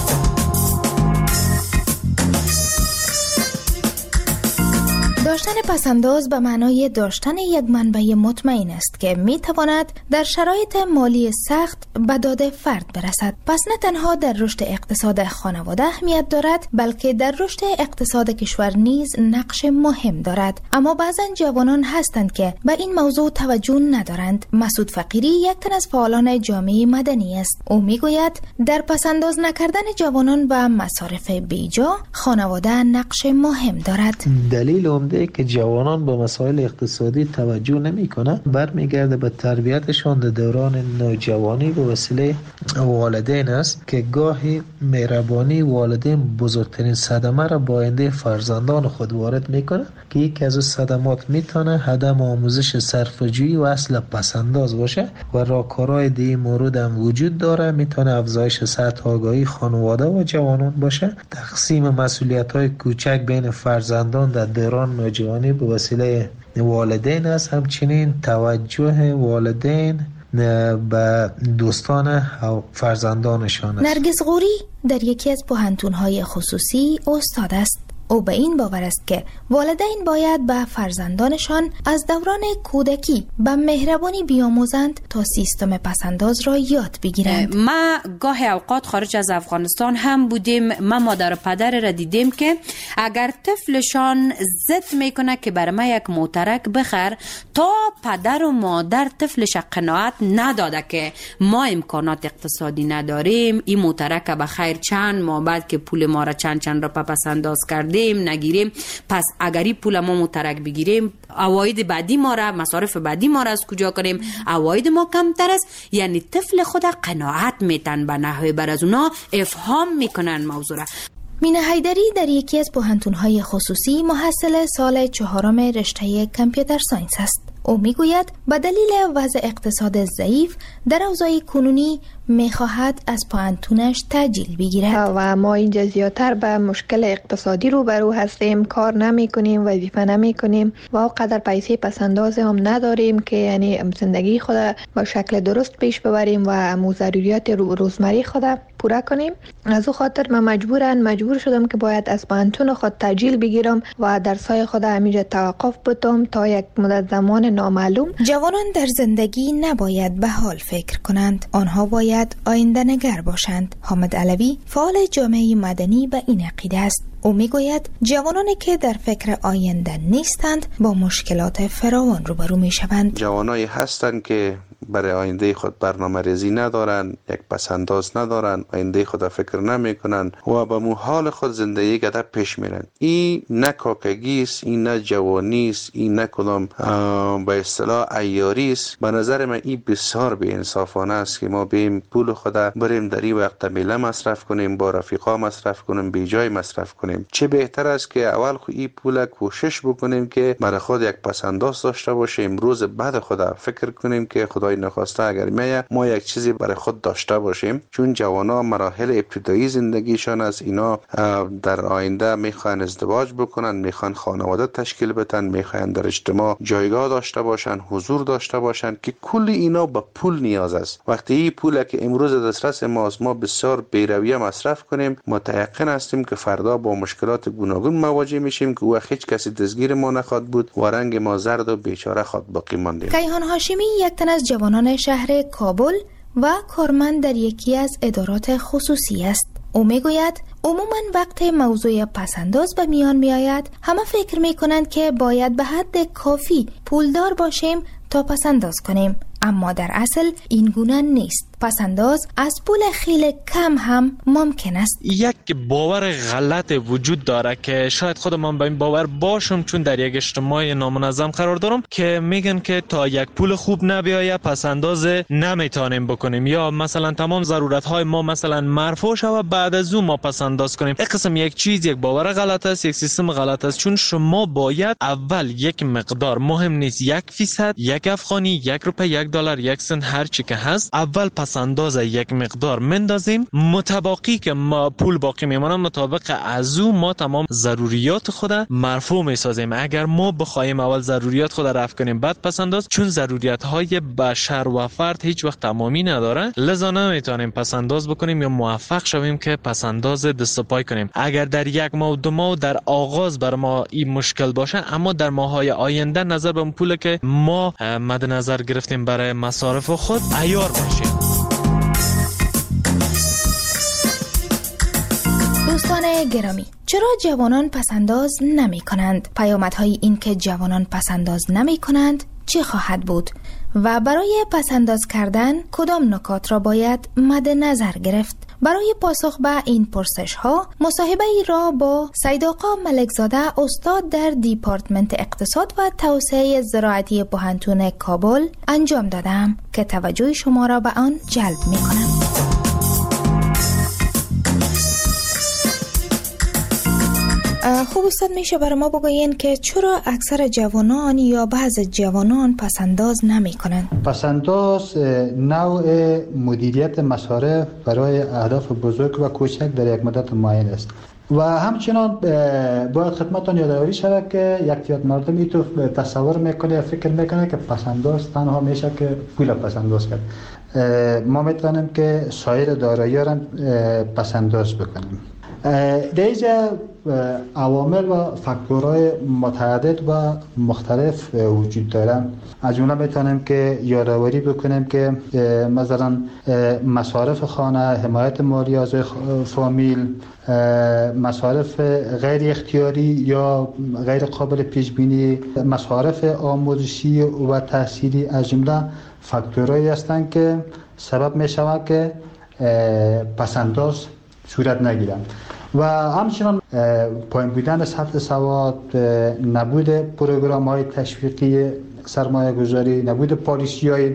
داشتن پسنداز به معنای داشتن یک منبع مطمئن است که می تواند در شرایط مالی سخت به داد فرد برسد. پس نه تنها در رشد اقتصاد خانواده اهمیت دارد، بلکه در رشد اقتصاد کشور نیز نقش مهم دارد. اما بعضا جوانان هستند که به این موضوع توجه ندارند. مسعود فقیری یک تن از فعالان جامعه مدنی است. او می گوید در پسنداز نکردن جوانان و مصارف بیجا خانواده نقش مهم دارد. دلیل عمده که جوانان با مسائل اقتصادی توجه نمی کنند برمیگرده به تربیتشان در دوران نوجوانی به وسیله والدین است که گاهی مهربانی والدین بزرگترین صدمه را با آینده فرزندان خود وارد میکنه که یکی از صدمات میتونه عدم آموزش صرفه‌جویی و اصل پسنداز باشه و راهکارهای دیگه مورد هم وجود داره. میتونه افزایش سطح آگاهی خانواده و جوانان باشه، تقسیم مسئولیت‌های کوچک بین فرزندان در دوران نوجوانی به وسیله والدین است، همچنین توجه والدین به دوستان و فرزندانشان است. نرگس غوری در یکی از پوهنتون‌های خصوصی استاد است. او به این باور است که والدین باید به فرزندانشان از دوران کودکی به مهربانی بیاموزند تا سیستم پسنداز را یاد بگیرند. ما گاهی اوقات خارج از افغانستان هم بودیم، ما مادر و پدر را دیدیم که اگر طفلشان ضد میکنه که برای ما یک موترک بخر، تا پدر و مادر طفلش قناعت نداده که ما امکانات اقتصادی نداریم، این موترک به خیر چند ماه بعد که پول ما را چند را پسنداز کردیم نگیریم، پس اگری پول ما مترک بگیریم، عواید بعدی ما را، مصارف بعدی ما را از کجا کنیم؟ عواید ما کمتر است. یعنی طفل خود قناعت میتن به نحوه بر از اونا افهام میکنن موضوع را. مینا حیدری در یکی از پوهنتون‌های خصوصی محصل سال 4 رشته کامپیوتر ساینس است. او میگوید به دلیل وضع اقتصاد ضعیف در اوضاع کنونی میخواهد از پوهنتونش تأجیل بگیرد و ما اینجا زیادتر به مشکل اقتصادی روبرو هستیم، کار نمی کنیم، وظیفه نمی کنیم و قدر پیسه پسنداز هم نداریم که یعنی زندگی خود با شکل درست پیش ببریم و ضروریات روزمره خود پورا کنیم. از او خاطر من مجبور شدم که باید از پوهنتون خود تأجیل بگیرم و درسای خود همینجا توقف بدم تا یک مدت زمان نامعلوم. جوانان در زندگی نباید به حال فکر کنند، آنها باید آینده نگر باشند. حامد علوی فعال جامعه مدنی به این عقیده است. او میگوید جوانانی که در فکر آینده نیستند با مشکلات فراوان روبرو میشوند. جوانایی هستند که برای آینده خود برنامه ریزی ندارن، یک پسنداز ندارن، آینده خود فکر نمی کنن و به حال خود زندگی گذر پیش میرن. این نه کاکگی است، این نه جوانی است، این نه کدام به اصطلاح عیاری است. به نظر من این بسیار بی انصافانه است که ما بیم پول خود بریم در این وقت میله مصرف کنیم، با رفیقا مصرف کنیم، بی جای مصرف کنیم. چه بهتر است که اول خود این پول کوشش بکنیم که برای خود یک پسنداز داشته باشیم، روز بعد خود فکر کنیم که خدای نخواسته اگر ما یک چیزی برای خود داشته باشیم. چون جوانا مراحل ابتدایی زندگیشان از اینا در آینده میخوان ازدواج بکنن، میخوان خانواده تشکیل بدن، میخوان در اجتماع جایگاه داشته باشن، حضور داشته باشن که کل اینا به پول نیاز است. وقتی این پول که امروز دسترس ماست ما بسیار بی‌رویه مصرف کنیم، متيقن هستیم که فردا با مشکلات گوناگون مواجه میشیم که هیچ کسی دستگیر ما نخواد بود و رنگ ما زرد و بیچاره خود باقی مانده. کیهان هاشمی یک تن از جوانان شهر کابل و کارمند در یکی از ادارات خصوصی است. او میگوید عموما وقت موضوع پسنداز به میان میآید همه فکر میکنند که باید به حد کافی پولدار باشیم تا پسنداز کنیم، اما در اصل این گونه نیست. پسنداز از پول خیلی کم هم ممکن است. یک باور غلط وجود داره که شاید خود من به این باور باشم، چون در یک اجتماع نامنظم قرار دارم که میگن که تا یک پول خوب نبیایه پسنداز نمیتونیم بکنیم، یا مثلا تمام ضرورت های ما مثلا مرفوع شود بعد از اون ما پسنداز کنیم. این قسم یک چیز، یک باور غلط است، یک سیستم غلط است، چون شما باید اول یک مقدار، مهم نیست 1%، 1 افغانی، 1 روپیه، 1 دلار، 1 سنت، هر چی که هست، اول پسنداز یک مقدار مندازیم، متباقی که ما پول باقی میمونه مطابق از او ما تمام ضروریات خود مرفوع میسازیم. اگر ما بخوایم اول ضروریات خود رفع کنیم بعد پسنداز، چون ضروریات های بشر و فرد هیچ وقت تمامی نداره، لذا نمیتونیم پسنداز بکنیم یا موفق شویم که پسنداز دست و پای کنیم. اگر در 1 ماه و 2 ماه در آغاز بر ما این مشکل باشه، اما در ماهای آینده نظر به اون پول که ما مد نظر گرفتیم برای مصارف خود عیار باشیم. دوستان گرامی، چرا جوانان پسنداز نمی کنند؟ پیامدهای این که جوانان پسنداز نمی کنند چه خواهد بود؟ و برای پسنداز کردن کدام نکات را باید مد نظر گرفت؟ برای پاسخ به این پرسش ها مصاحبه ای را با سید آقا ملکزاده، استاد در دیپارتمنت اقتصاد و توسعه زراعتی پوهنتون کابل انجام دادم که توجه شما را به آن جلب می کنم. خوب استاد، میشه برای ما بگوین که چرا اکثر جوانان یا بعض جوانان پسنداز نمی کنند؟ پسنداز نوع مدیریت مصارف برای اهداف بزرگ و کوچک در یک مدت معین است و همچنان باید خدمتتان یادآوری شود که یک تعداد مردمی تو تصور میکنه یا فکر میکنه که پسنداز تنها میشه که پول پسنداز کرد. ما میتونیم که سایر دارایی‌ها را پسنداز بکنیم. در اینجا عوامل و فاکتورهای متعدد و مختلف وجود دارند. از جمله میتونیم که یادآوری بکنیم که مثلا مصارف خانه، حمایت مالی از فامیل، مصارف غیر اختیاری یا غیر قابل پیش بینی، مصارف آموزشی و تحصیلی از جمله فاکتورهایی هستند که سبب میشود که پسنداز صورت نگیرند. و همچنان پایین بودن سطح سواد، نبود پروگرام های تشویقی سرمایه گذاری، نبود پالیسی های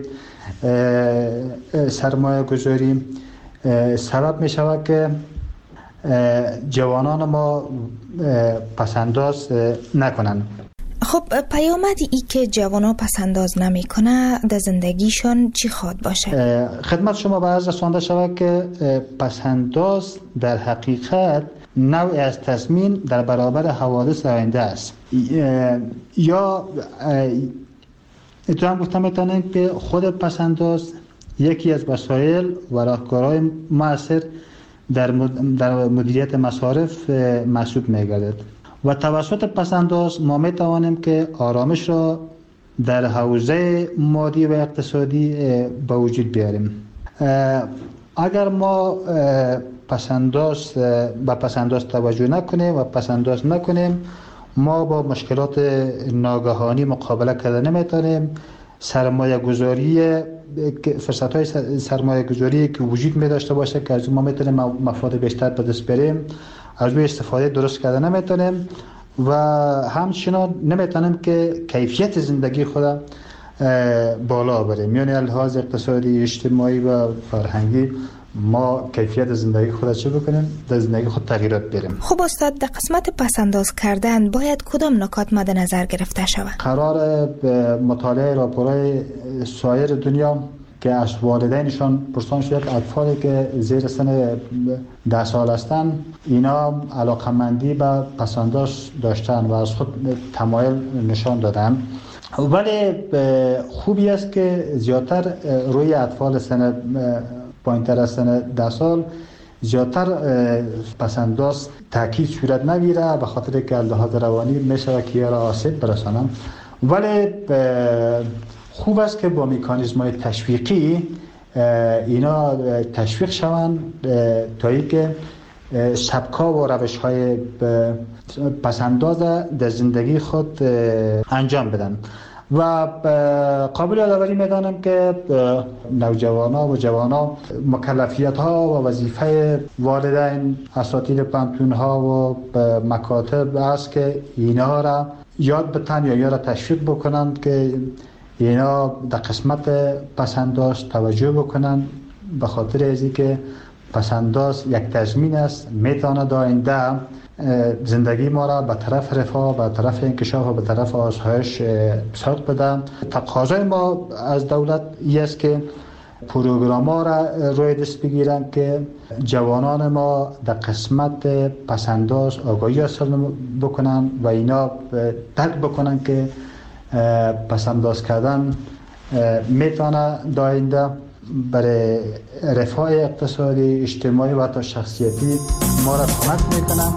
سرمایه گذاری سبب می شود که جوانان ما پسنداز نکنند. خب پیامدی ای که جوانان پسنداز نمی کنه در زندگیشان چی خواهد باشه؟ خدمت شما به عرض رسانده شود که پسنداز در حقیقت نوعی از تضمین در برابر حوادث آینده است. یا اتفاقا گفتم میتونیم که خود پسنداز یکی از وسایل و راهکارهای مؤثر در مدیریت مصارف محسوب میگردد و توسط پسنداز ما میتوانیم که آرامش را در حوزه مادی و اقتصادی به وجود بیاریم. اگر ما به پسنداز توجه نکنیم و پسنداز نکنیم، ما با مشکلات ناگهانی مقابله کردن نمیتونیم. سرمایه گذاری، فرصت های سرمایه گذاری که وجود می داشته باشه که از ما میتونیم مفاد بیشتر به دست بریم، از روی استفاده درست کردن نمیتونیم و همچنان نمیتونیم که کیفیت زندگی خود بالا بریم. یعنی لحاظ اقتصادی، اجتماعی و فرهنگی ما کیفیت زندگی خود چه بکنیم؟ در زندگی خود تغییرات بریم. خب استاد، در قسمت پسنداز کردن باید کدام نکات مد نظر گرفته شود؟ قرار مطالعه راپورهای سایر دنیا که از والدینشان پرسان شد اطفالی که زیر سن 10 سال هستند اینا علاقمندی به پسنداز داشتن و از خود تمایل نشان دادن، ولی خوبی است که زیادتر روی اطفال سن پایین‌تر از سن 10 سال زیادتر پسنداز تاکید صورت نگیره، به خاطر که لحاظ روانی میشه که را آسیب برسانم. ولی خوب است که با مکانیزم‌های تشویقی اینا تشویق شوند تا اینکه سبک‌ها و روش‌های پسنداز در زندگی خود انجام بدن. و قابل یادآوری میدانم که نوجوانا و جوانا مکلفیت ها و وظیفه والدین، اساتید پانتون ها و مکاتب است که اینا را یاد بتن یا اینا را تشویق بکنند که اینا در قسمت پسنداز توجه بکنند، به خاطر ازی که پسنداز یک تضمین است میتواند آینده زندگی ما را به طرف رفاه، به طرف انکشاف و به طرف آسایش سوق بده. تقاضای ما از دولت این است که پروگرام ها را روی دست بگیرن که جوانان ما در قسمت پسنداز آگاهی حاصل بکنن و اینا درک بکنن که پسنداز کردن میتونه داینده برای رفاه اقتصادی، اجتماعی و حتی شخصیتی ما را کمک میکنن.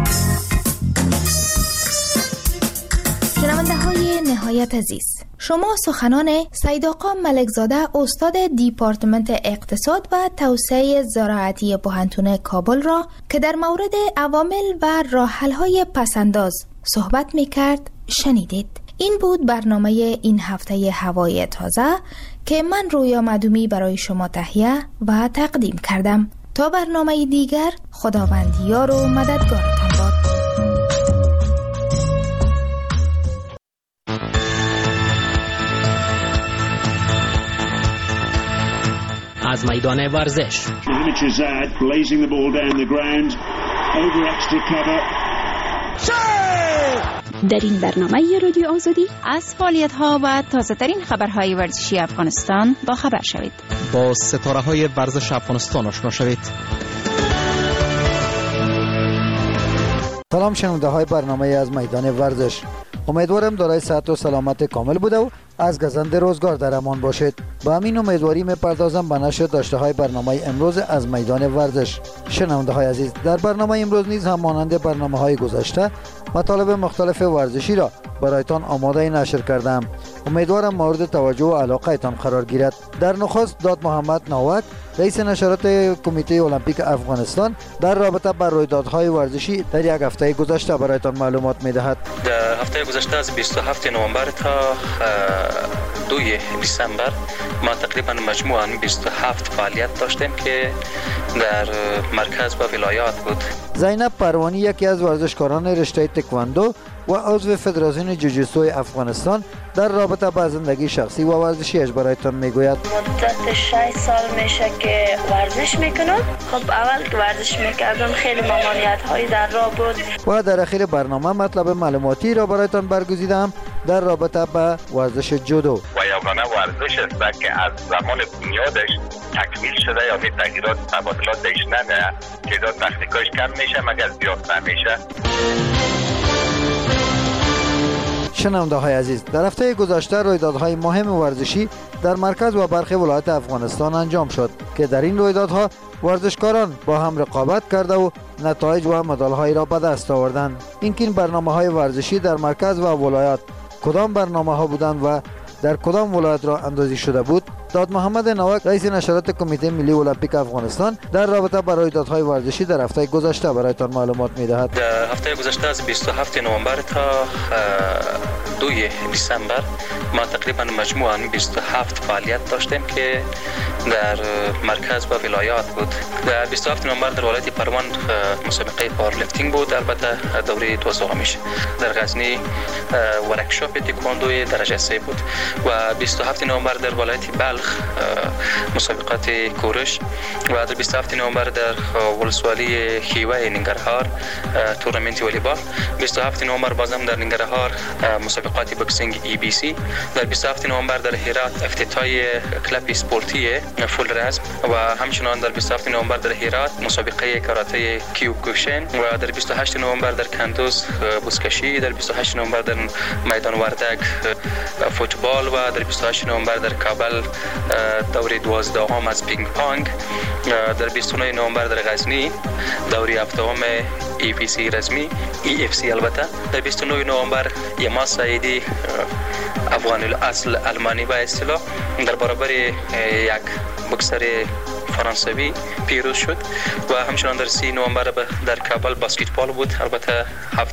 شنونده های نهایت عزیز، شما سخنان سید آقا ملکزاده استاد دیپارتمنت اقتصاد و توسعه زراعتی پوهنتون کابل را که در مورد عوامل و راه‌حل‌های پسنداز صحبت میکرد شنیدید. این بود برنامه این هفته هوای تازه که من رویا معدومی برای شما تهیه و تقدیم کردم. تا برنامه دیگر، خداوند یار و مددگارتان باد. از میدان ورزش در این برنامه رادیو آزادی از فعالیت‌ها و تازه‌ترین خبرهای ورزشی افغانستان با خبر شوید. با ستاره‌های ورزش افغانستان آشنا شوید. سلام شنونده های برنامه از میدان ورزش. امیدوارم دارای صحت و سلامت کامل بوده و از گزند روزگار در امان باشید. با همین امیدواری میپردازم به نشر داشته های برنامه امروز از میدان ورزش. شنونده های عزیز، در برنامه امروز نیز هم مانند برنامه های گذشته مطالب مختلف ورزشی را برایتان آماده نشر کردم. امیدوارم مورد توجه و علاقه تان قرار گیرد. در نخست داد محمد نوک، رئیس نشرات کمیته المپیک افغانستان، در رابطه با رویدادهای ورزشی در یک هفته گذشته برایتان معلومات می‌دهد. در هفته گذشته از 27 نوامبر تا 2 دسامبر ما تقریبا مجموعاً 27 فعالیت داشتیم که در مرکز و ولایات بود. زینب پروانی یکی از ورزشکاران رشته تکواندو و عضو فدراسیون جوجیتسو افغانستان در رابطه با زندگی شخصی و ورزشیش برایتان میگوید. مدت 6 سال میشه که ورزش میکنم. خب اول که ورزش میکردم خیلی ممانعت هایی در راه بود. و در اخیر برنامه مطلب معلوماتی را برایتان برگزیدم در رابطه با ورزش جودو. و یگانه ورزش است که از زمان بنیادش تکمیل شده یا تغییرات تبادلات درش نده، تعداد تکنیکاش کم میشه مگر زیاد نمیشه. شنونده های عزیز، در هفته گذشته رویدادهای مهم ورزشی در مرکز و برخی ولایات افغانستان انجام شد که در این رویدادها ورزشکاران با هم رقابت کرده و نتایج و مدال‌هایی را به دست آوردند. این برنامه‌های ورزشی در مرکز و ولایات کدام برنامه‌ها بودند و در کدام ولایت را اندازی شده بود؟ داد محمد نوک، رئیس نشرات کمیته ملی المپیک افغانستان، در رابطه با رویدادهای ورزشی در هفته گذشته برایتان معلومات می‌دهد. در هفته گذشته از 27 نوامبر تا 2 دسامبر ما تقریبا مجموعاً 27 فعالیت داشتیم که در مرکز و ولایات بود. در 27 نوامبر در ولایت پروان مسابقه پاورلیفتینگ بود، البته دوره 200 در غزنی ورکشاپ تکواندو درجه 3 بود و 27 نوامبر در ولایت بلخ مسابقات کورش و در 27 نوامبر در ولسوالی خیوه ننگرهار تورنمنت والیبال. 27 نوامبر بازم در ننگرهار مسابقات بوکسینگ EBC. در 27 نوامبر در هرات افتتاح کلاب اسپورتی فول رزم و همچنان در 27 نوامبر در هرات مسابقه کاراته کیوکوشن و در 28 نوامبر در کندوز بزکشی. در 28 نوامبر در میدان وردک فوتبال و در 28 نوامبر در کابل دوره 12 از پینگ پانگ. در 29 نوامبر در غزنی دوره 7 EPC رسمی EFC. البته در 29 نوامبر یما سعیدی افغان الاصل المانی با اصطلاح در برابر یک بکسر فرانسوی پیروز شد و همچنان در 3 نوامبر در کابل بسکتبال بود. البته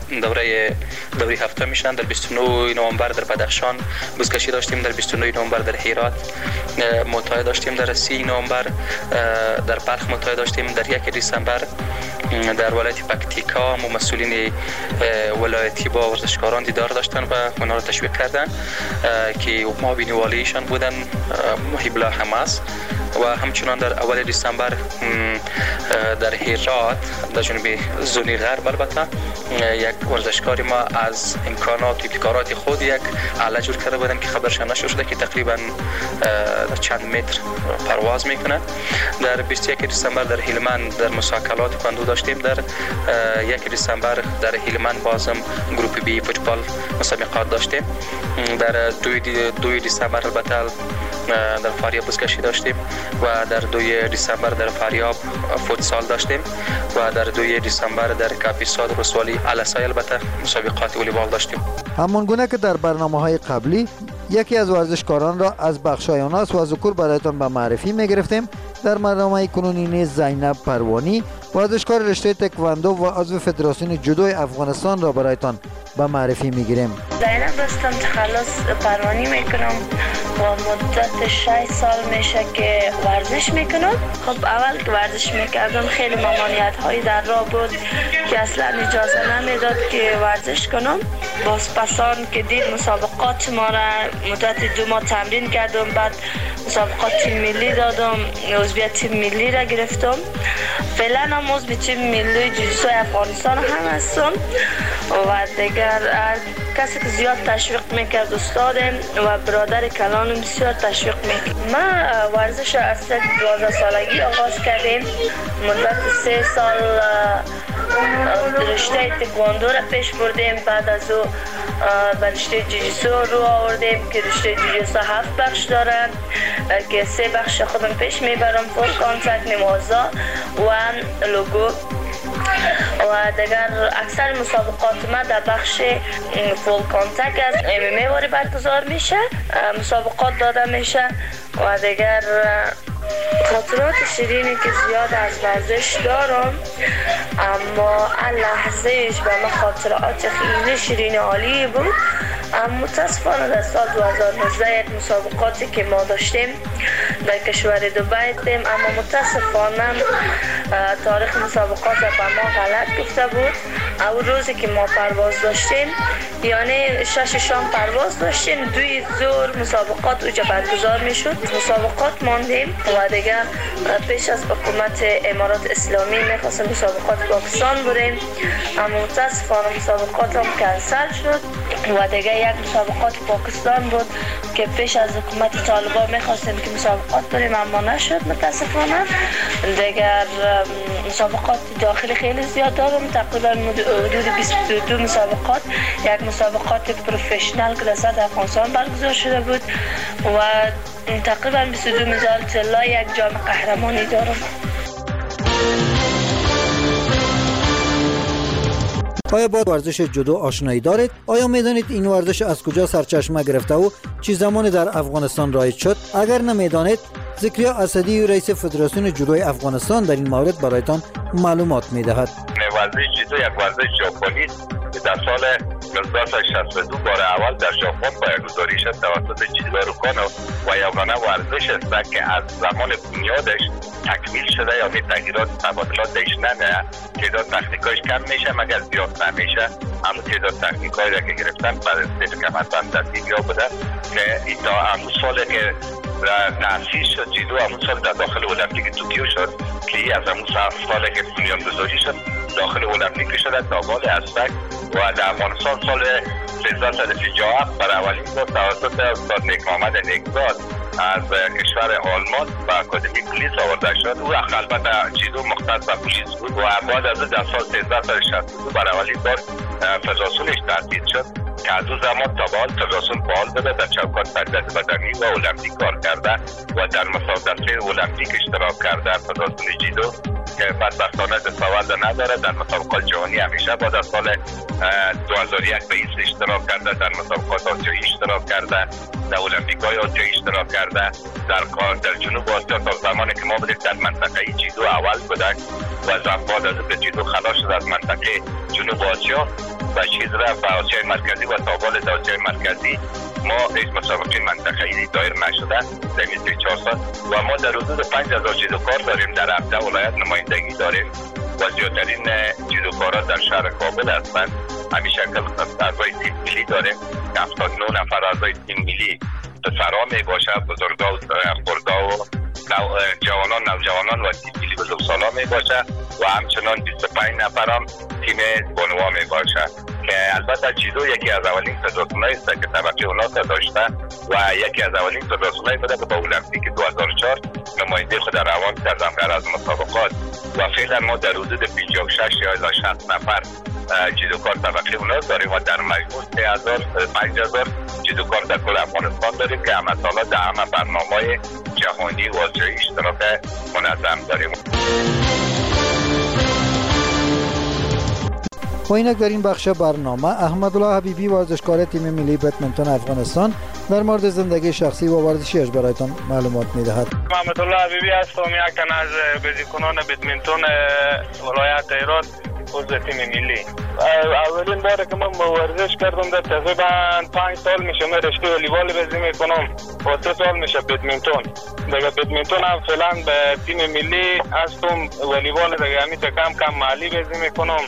دوره هفته میشن. در 29 نوامبر در بدخشان بزکشی داشتیم. در 29 نوامبر در هرات متای داشتیم. در 30 نوامبر در بلخ متای داشتیم. در 1 دسامبر در ولایت پکتیکا مسئولین ولایتی با ورزشکاران دیدار داشتن و اونا را تشویق کردن که معاون والیشان بودن محب الله حماس. و همچنان در اول دسامبر در هرات در جنوب زونی غرب البته یک ورزشکاری ما از امکانات و ابتکارات خود یک آله جور کرده بودن که خبرش نشر شده که تقریبا در چند متر پرواز میکنه. در 21 دسامبر در هلمند در مسابقات کاندو داشتیم. در 1 دسامبر در هلمند بازم گروپ بی فوتبال مسابقات داشتیم. در 2 دسامبر البته در فاریاب بزکشی داشتیم و در 2 دسامبر در فاریاب فوتسال داشتیم و در 2 دسامبر در کاپیسا در ولسوالی علسای البته مسابقات والیبال داشتیم. همان گونه که در برنامه‌های قبلی یکی از ورزشکاران را از بخش‌های آناس و ذکر برایتان به معرفی می‌گرفتیم، در برنامه کنونی نیز زینب پروانی ورزشکار رشته تکواندو و عضو فدراسیون جودوی افغانستان را برایتان به معرفی می‌گیریم. زینب هستم، تخلص پروانی میکنم و مدت 6 سال میشه که ورزش میکنم. خب اول که ورزش میکردم خیلی ممانعت هایی در راه بود که اصلا اجازه نمیداد که ورزش کنم. باز پسان که دید مسابقات ما را مدت 2 ماه تمرین کردم، بعد مسابقات تیم ملی دادم، عضویت تیم ملی را گرفتم. فعلا هم عضو تیم ملی جودو افغانستان هم هستم و دیگر کسی که زیاد تشویق میکرد استادم و برادر کلانم بسیار تشویق میکرد. ما ورزش از 12 سالگی آغاز کردیم. مدت 3 سال رشته تکواندو را پیش بردیم. بعد از او به رشته جوجیتسو رو آوردیم که رشته جوجیتسو 7 بخش دارن که 3 بخش خودم پیش میبرم: فول کانتاکت، نمازا و لوگو. و دیگر اکثر مسابقات ما در بخش فول کانتاکت از MMA واری برگزار میشه، مسابقات داده میشه. و دیگر خاطرات شیرینی که زیاد از ورزش دارم، اما لحظهش به من خاطرات خیلی شیرین عالی بود. اما متاسفانه در سال 2019 یک مسابقاتی که ما داشتیم در کشور دبی دیدیم، اما متاسفانه تاریخ مسابقات به ما غلط گفته بود. اول روزی که ما پرواز داشتیم، یعنی 6 شام پرواز داشتیم، 2 ظهر مسابقات اوجا برگزار میشد. مسابقات ماندیم و دیگه پیش از حکومت امارات اسلامی میخواستیم مسابقات پاکستان بریم، اما متاسفانه مسابقات هم کنسل شد و دیگه یک مسابقات پاکستان بود که پیش از حکومت طالبان میخواستیم که مسابقات بریم، اما نشد متاسفانه. دیگر مسابقات داخلی خیلی زیاد دارم، تقریبا حدود 22 مسابقات. یک مسابقات پروفشنال که در سطح افغانستان برگزار شده بود و تقریبا 22 مدال طلا، یک جام قهرمانی دارم. آیا با ورزش جودو آشنایی دارید؟ آیا میدانید این ورزش از کجا سرچشمه گرفته و چه زمانی در افغانستان رایج شد؟ اگر نمیدانید، ذکریا اسدی رئیس فدراسیون جودوی افغانستان در این مورد برایتان معلومات میدهد. ورزش جودو یک ورزش ژاپنی که در سال 1962 بار اول در ژاپن پایه‌گذاری شد توسط جیدارو کانو و یگانه ورزش است که از زمان بنیادش تکمیل شده یا تغییرات تبادلات درش نمیاد. تعداد تکنیکاش کم میشه مگر زیاد نمیشه. اما تعداد تکنیکایی را که گرفتن بعد از کمربند دستی یا بوده که تا همون سال که تأسیس شد جودو، همون سال در داخل المپیک توکیو شد که از همون سال که بنیانگذاری شد داخل المپیک شده تا بال اسبک و در افغانستان سال 1357 برای اولین بار توسط استاد نیک محمد نیکزاد از کشور آلمان و اکادمی پلیس آورده شد. او البته جودو مختص به پلیس بود و بعد از در سال 1362 برای اولین بار فدراسیونش تأسیس شد که از اون زمان تا به حال فدراسیون فعال بوده، در چوکات تربیت بدنی و المپیک کار کرده و در مسابقات المپیک اشتراک کرده. فدراسیون جودو که بدبختانه دستاورد نداره، در مسابقات جهانی همیشه بعد از سال 2001 به این اشتراک کرده، در مسابقات آسیایی اشتراک کرده، در المپیک‌های آسیایی اشتراک کرده. در جنوب آسیا تا زمانی که ما بودیم در منطقه جودو اول بودیم و بعد از اینکه جودو خلاص شد از منطقه جنوب آسیا و چیز رفت به آسیای مرکزی و تا بالای آسیای مرکزی ما هیچ مسابقه منطقه‌ای دایر نشده در این 4 سال و ما در حدود 5000 جودوکار داریم، در 17 ولایت نمایندگی داریم و زیادترین جودوکارا در شهر کابل هستند. همین شکل اعضای تیم ملی داریم که 79 نفر اعضای تیم ملی پسرها می باشه، بزرگا و خردها و جوانان، نوجوانان و تیم ملی بزرگسالان می باشه و همچنان 25 نفر هم تیم بانوها می باشه که البته جودو یکی از اولین فدراسیونایی است که طبقه اونا داشته و یکی از اولین فدراسیونایی بوده که با المپیک 2004 نماینده خود روان کردم در از مسابقات و فعلا ما در حدود 56 یا 60 نفر جودوکار طبقه اونا داریم و در مجموع 5000 جودوکار در کل افغانستان داریم که همه سالا در همه برنامه‌های جهانی و آسیایی اشتراک منظم داریم. و اینک در این بخش برنامه احمدالله حبیبی ورزشکار تیم ملی بدمنتون افغانستان در مورد زندگی شخصی و ورزشیش برایتان معلومات می‌دهد. احمدالله حبیبی هستم، یک از بازیکنان بدمنتون ولایت هرات عضو تیم ملی. اولین بار که من ورزش کردم در تقریبا 5 سال میشه من رشته والیبال بازی میکنم و 3 سال میشه بدمنتون. دیگه بدمنتون هم فعلا به تیم ملی هستم، والیبال دیگه همین کم محلی بازی میکنم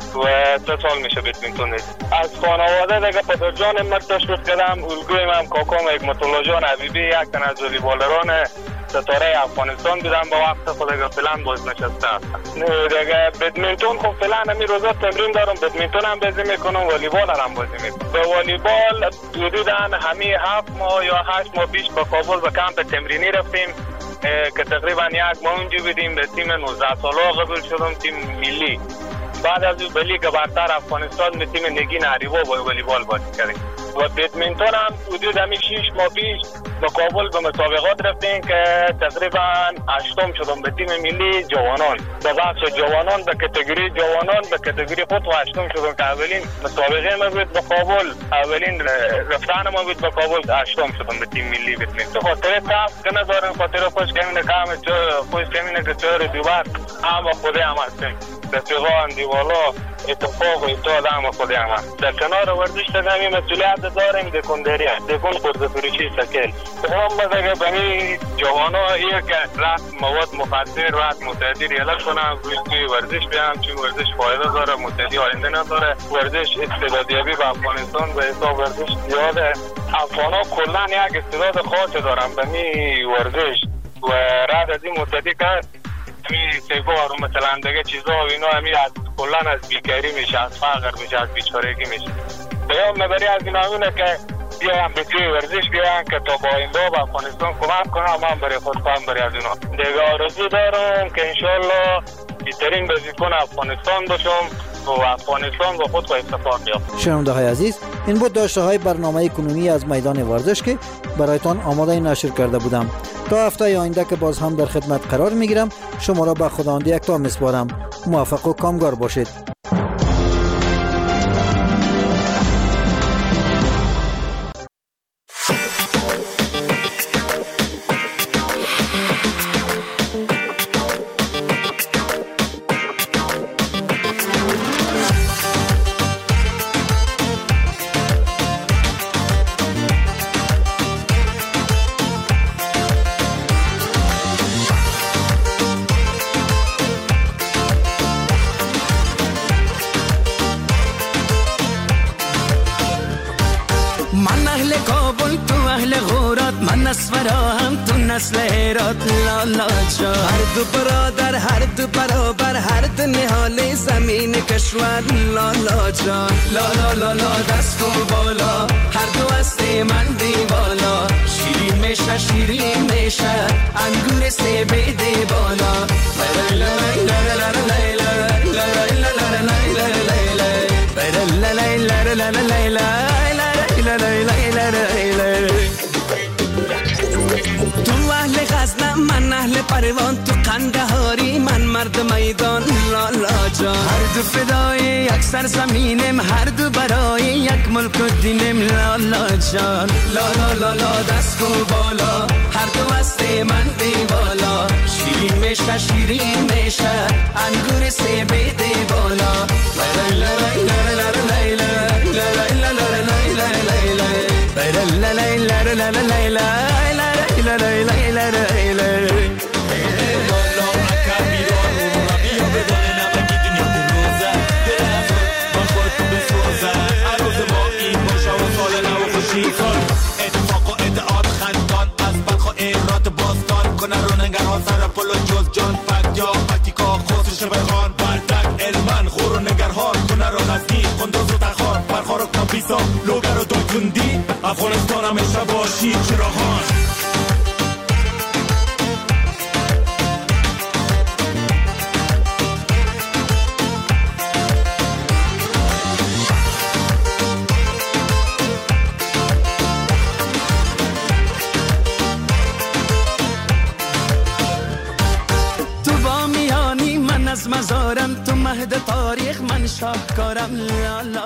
و 3 سال میشه بدمنتون. از خانواده دیگه پدر جانم من تشویق کردم، الگویم هم کاکام حکمت‌الله جان حبیبی یک تن از والیبالران ستاره افغانستان بودم با وقت خود دیگه فعلا بازنشسته هستم. دیگه بدمنتون خب فعلا همین روزا تمرین دارم، بدمنتون هم بازی میکنم، والیبال هم بازی میکنم. به والیبال حدودا همین 7 ماه یا 8 ماه پیش به کابل به کمپ تمرینی رفتیم که تقریبا 1 ماه اونجا بودیم. به تیم 19 ساله قبول شدم، تیم ملی. بعد از اون بلی که برتر افغانستان به تیم نگین عریوا با والیبال بازی کردیم و بدمنتون هم حدود همین 6 ماه پیش به کابل به مسابقات رفتیم که تقریبا 8م شدم به تیم ملی جوانان، به بخش جوانان به کاتگوری جوانان به کاتگوری خود و 8م شدم که اولین مسابقه ما بود به کابل، اولین رفتن ما بود به کابل، 8م شدم به تیم ملی بدمنتون. خاطر تاف که ندارم، خاطر خوش کمینه کام خوش کمینه که چهار دیوار هم خود هم هستیم رفیقان دیوالا اتفاق و اتحاد هم خود هم هست. در کنار ورزش تنمی مسئولیت داریم دکندری دکن خورده فروشی سکل هم بزرگه بمی جوانا یک رفت مواد مخدر رفت متعدی ریالت کنم روی ورزش بیام، چون ورزش فایده داره، متعدی آینده نداره. ورزش استعدادیابی به افغانستان به حساب ورزش زیاده. افغانا کلن یک استعداد خاص دارن بمی ورزش و رد از این متعدی کرد همی سیگار و مثلا دیگه چیزا و اینا همی از کلن از بیکاری میشه، از فقر میشه، از بیچارگی میشه. بیام مبری از این همونه که بیایم به توی ورزش بیایم که تا با این دو به افغانستان کمک کنم، من برای خود خواهم برای از اینا دیگه آرزو دارم که انشالله بیترین بازیکن افغانستان باشم و افغانستان با خود خواهی استفاده بیام. شنونده های عزیز، این بود داشته های برنامه کنونی از میدان ورزش که برایتان آماده نشر کرده بودم. تا هفته آینده که باز هم در خدمت قرار میگیرم، شما را به خداوند یکتا میسپارم. موفق و کامگار باشید. نسل هرات لالا جا، هر دو برادر هر دو برابر، هر دو نهال زمین کشور لالا جا. لالا لالا دست و بالا، هر دو هسته من دیوالا. شیرین میشه شیرین میشه انگور سه بیده بالا. لا لا لا لا لا لا لا لا لا لا لا لا لا لا لا لا لا لا تو اهل غزنم من اهل پروان، تو قندهاری من مرد میدان. لالا جان هر دو فدای یک سرزمینم، هر دو برای یک ملک و دینم. لالا جان لالا لالا دست کو بالا، هر دو هست من دیوالا. شیرین میشه شیرین میشه انگور سیب دی بالا. اتفاق و ادعاد خندان از بلخ و ایرات باستان کنه رو نگرها سر پل و جز جان فت یا فتیکا خوص شبهان بردک علمان خور و نگرهان کنه رو غزنی خندوز و تخار برخار و کمپیسا لوگر و دایتوندی افغانستان همیشه باشی چراغان. مزارم تو مهد تاریخ من شاهکارم. لالا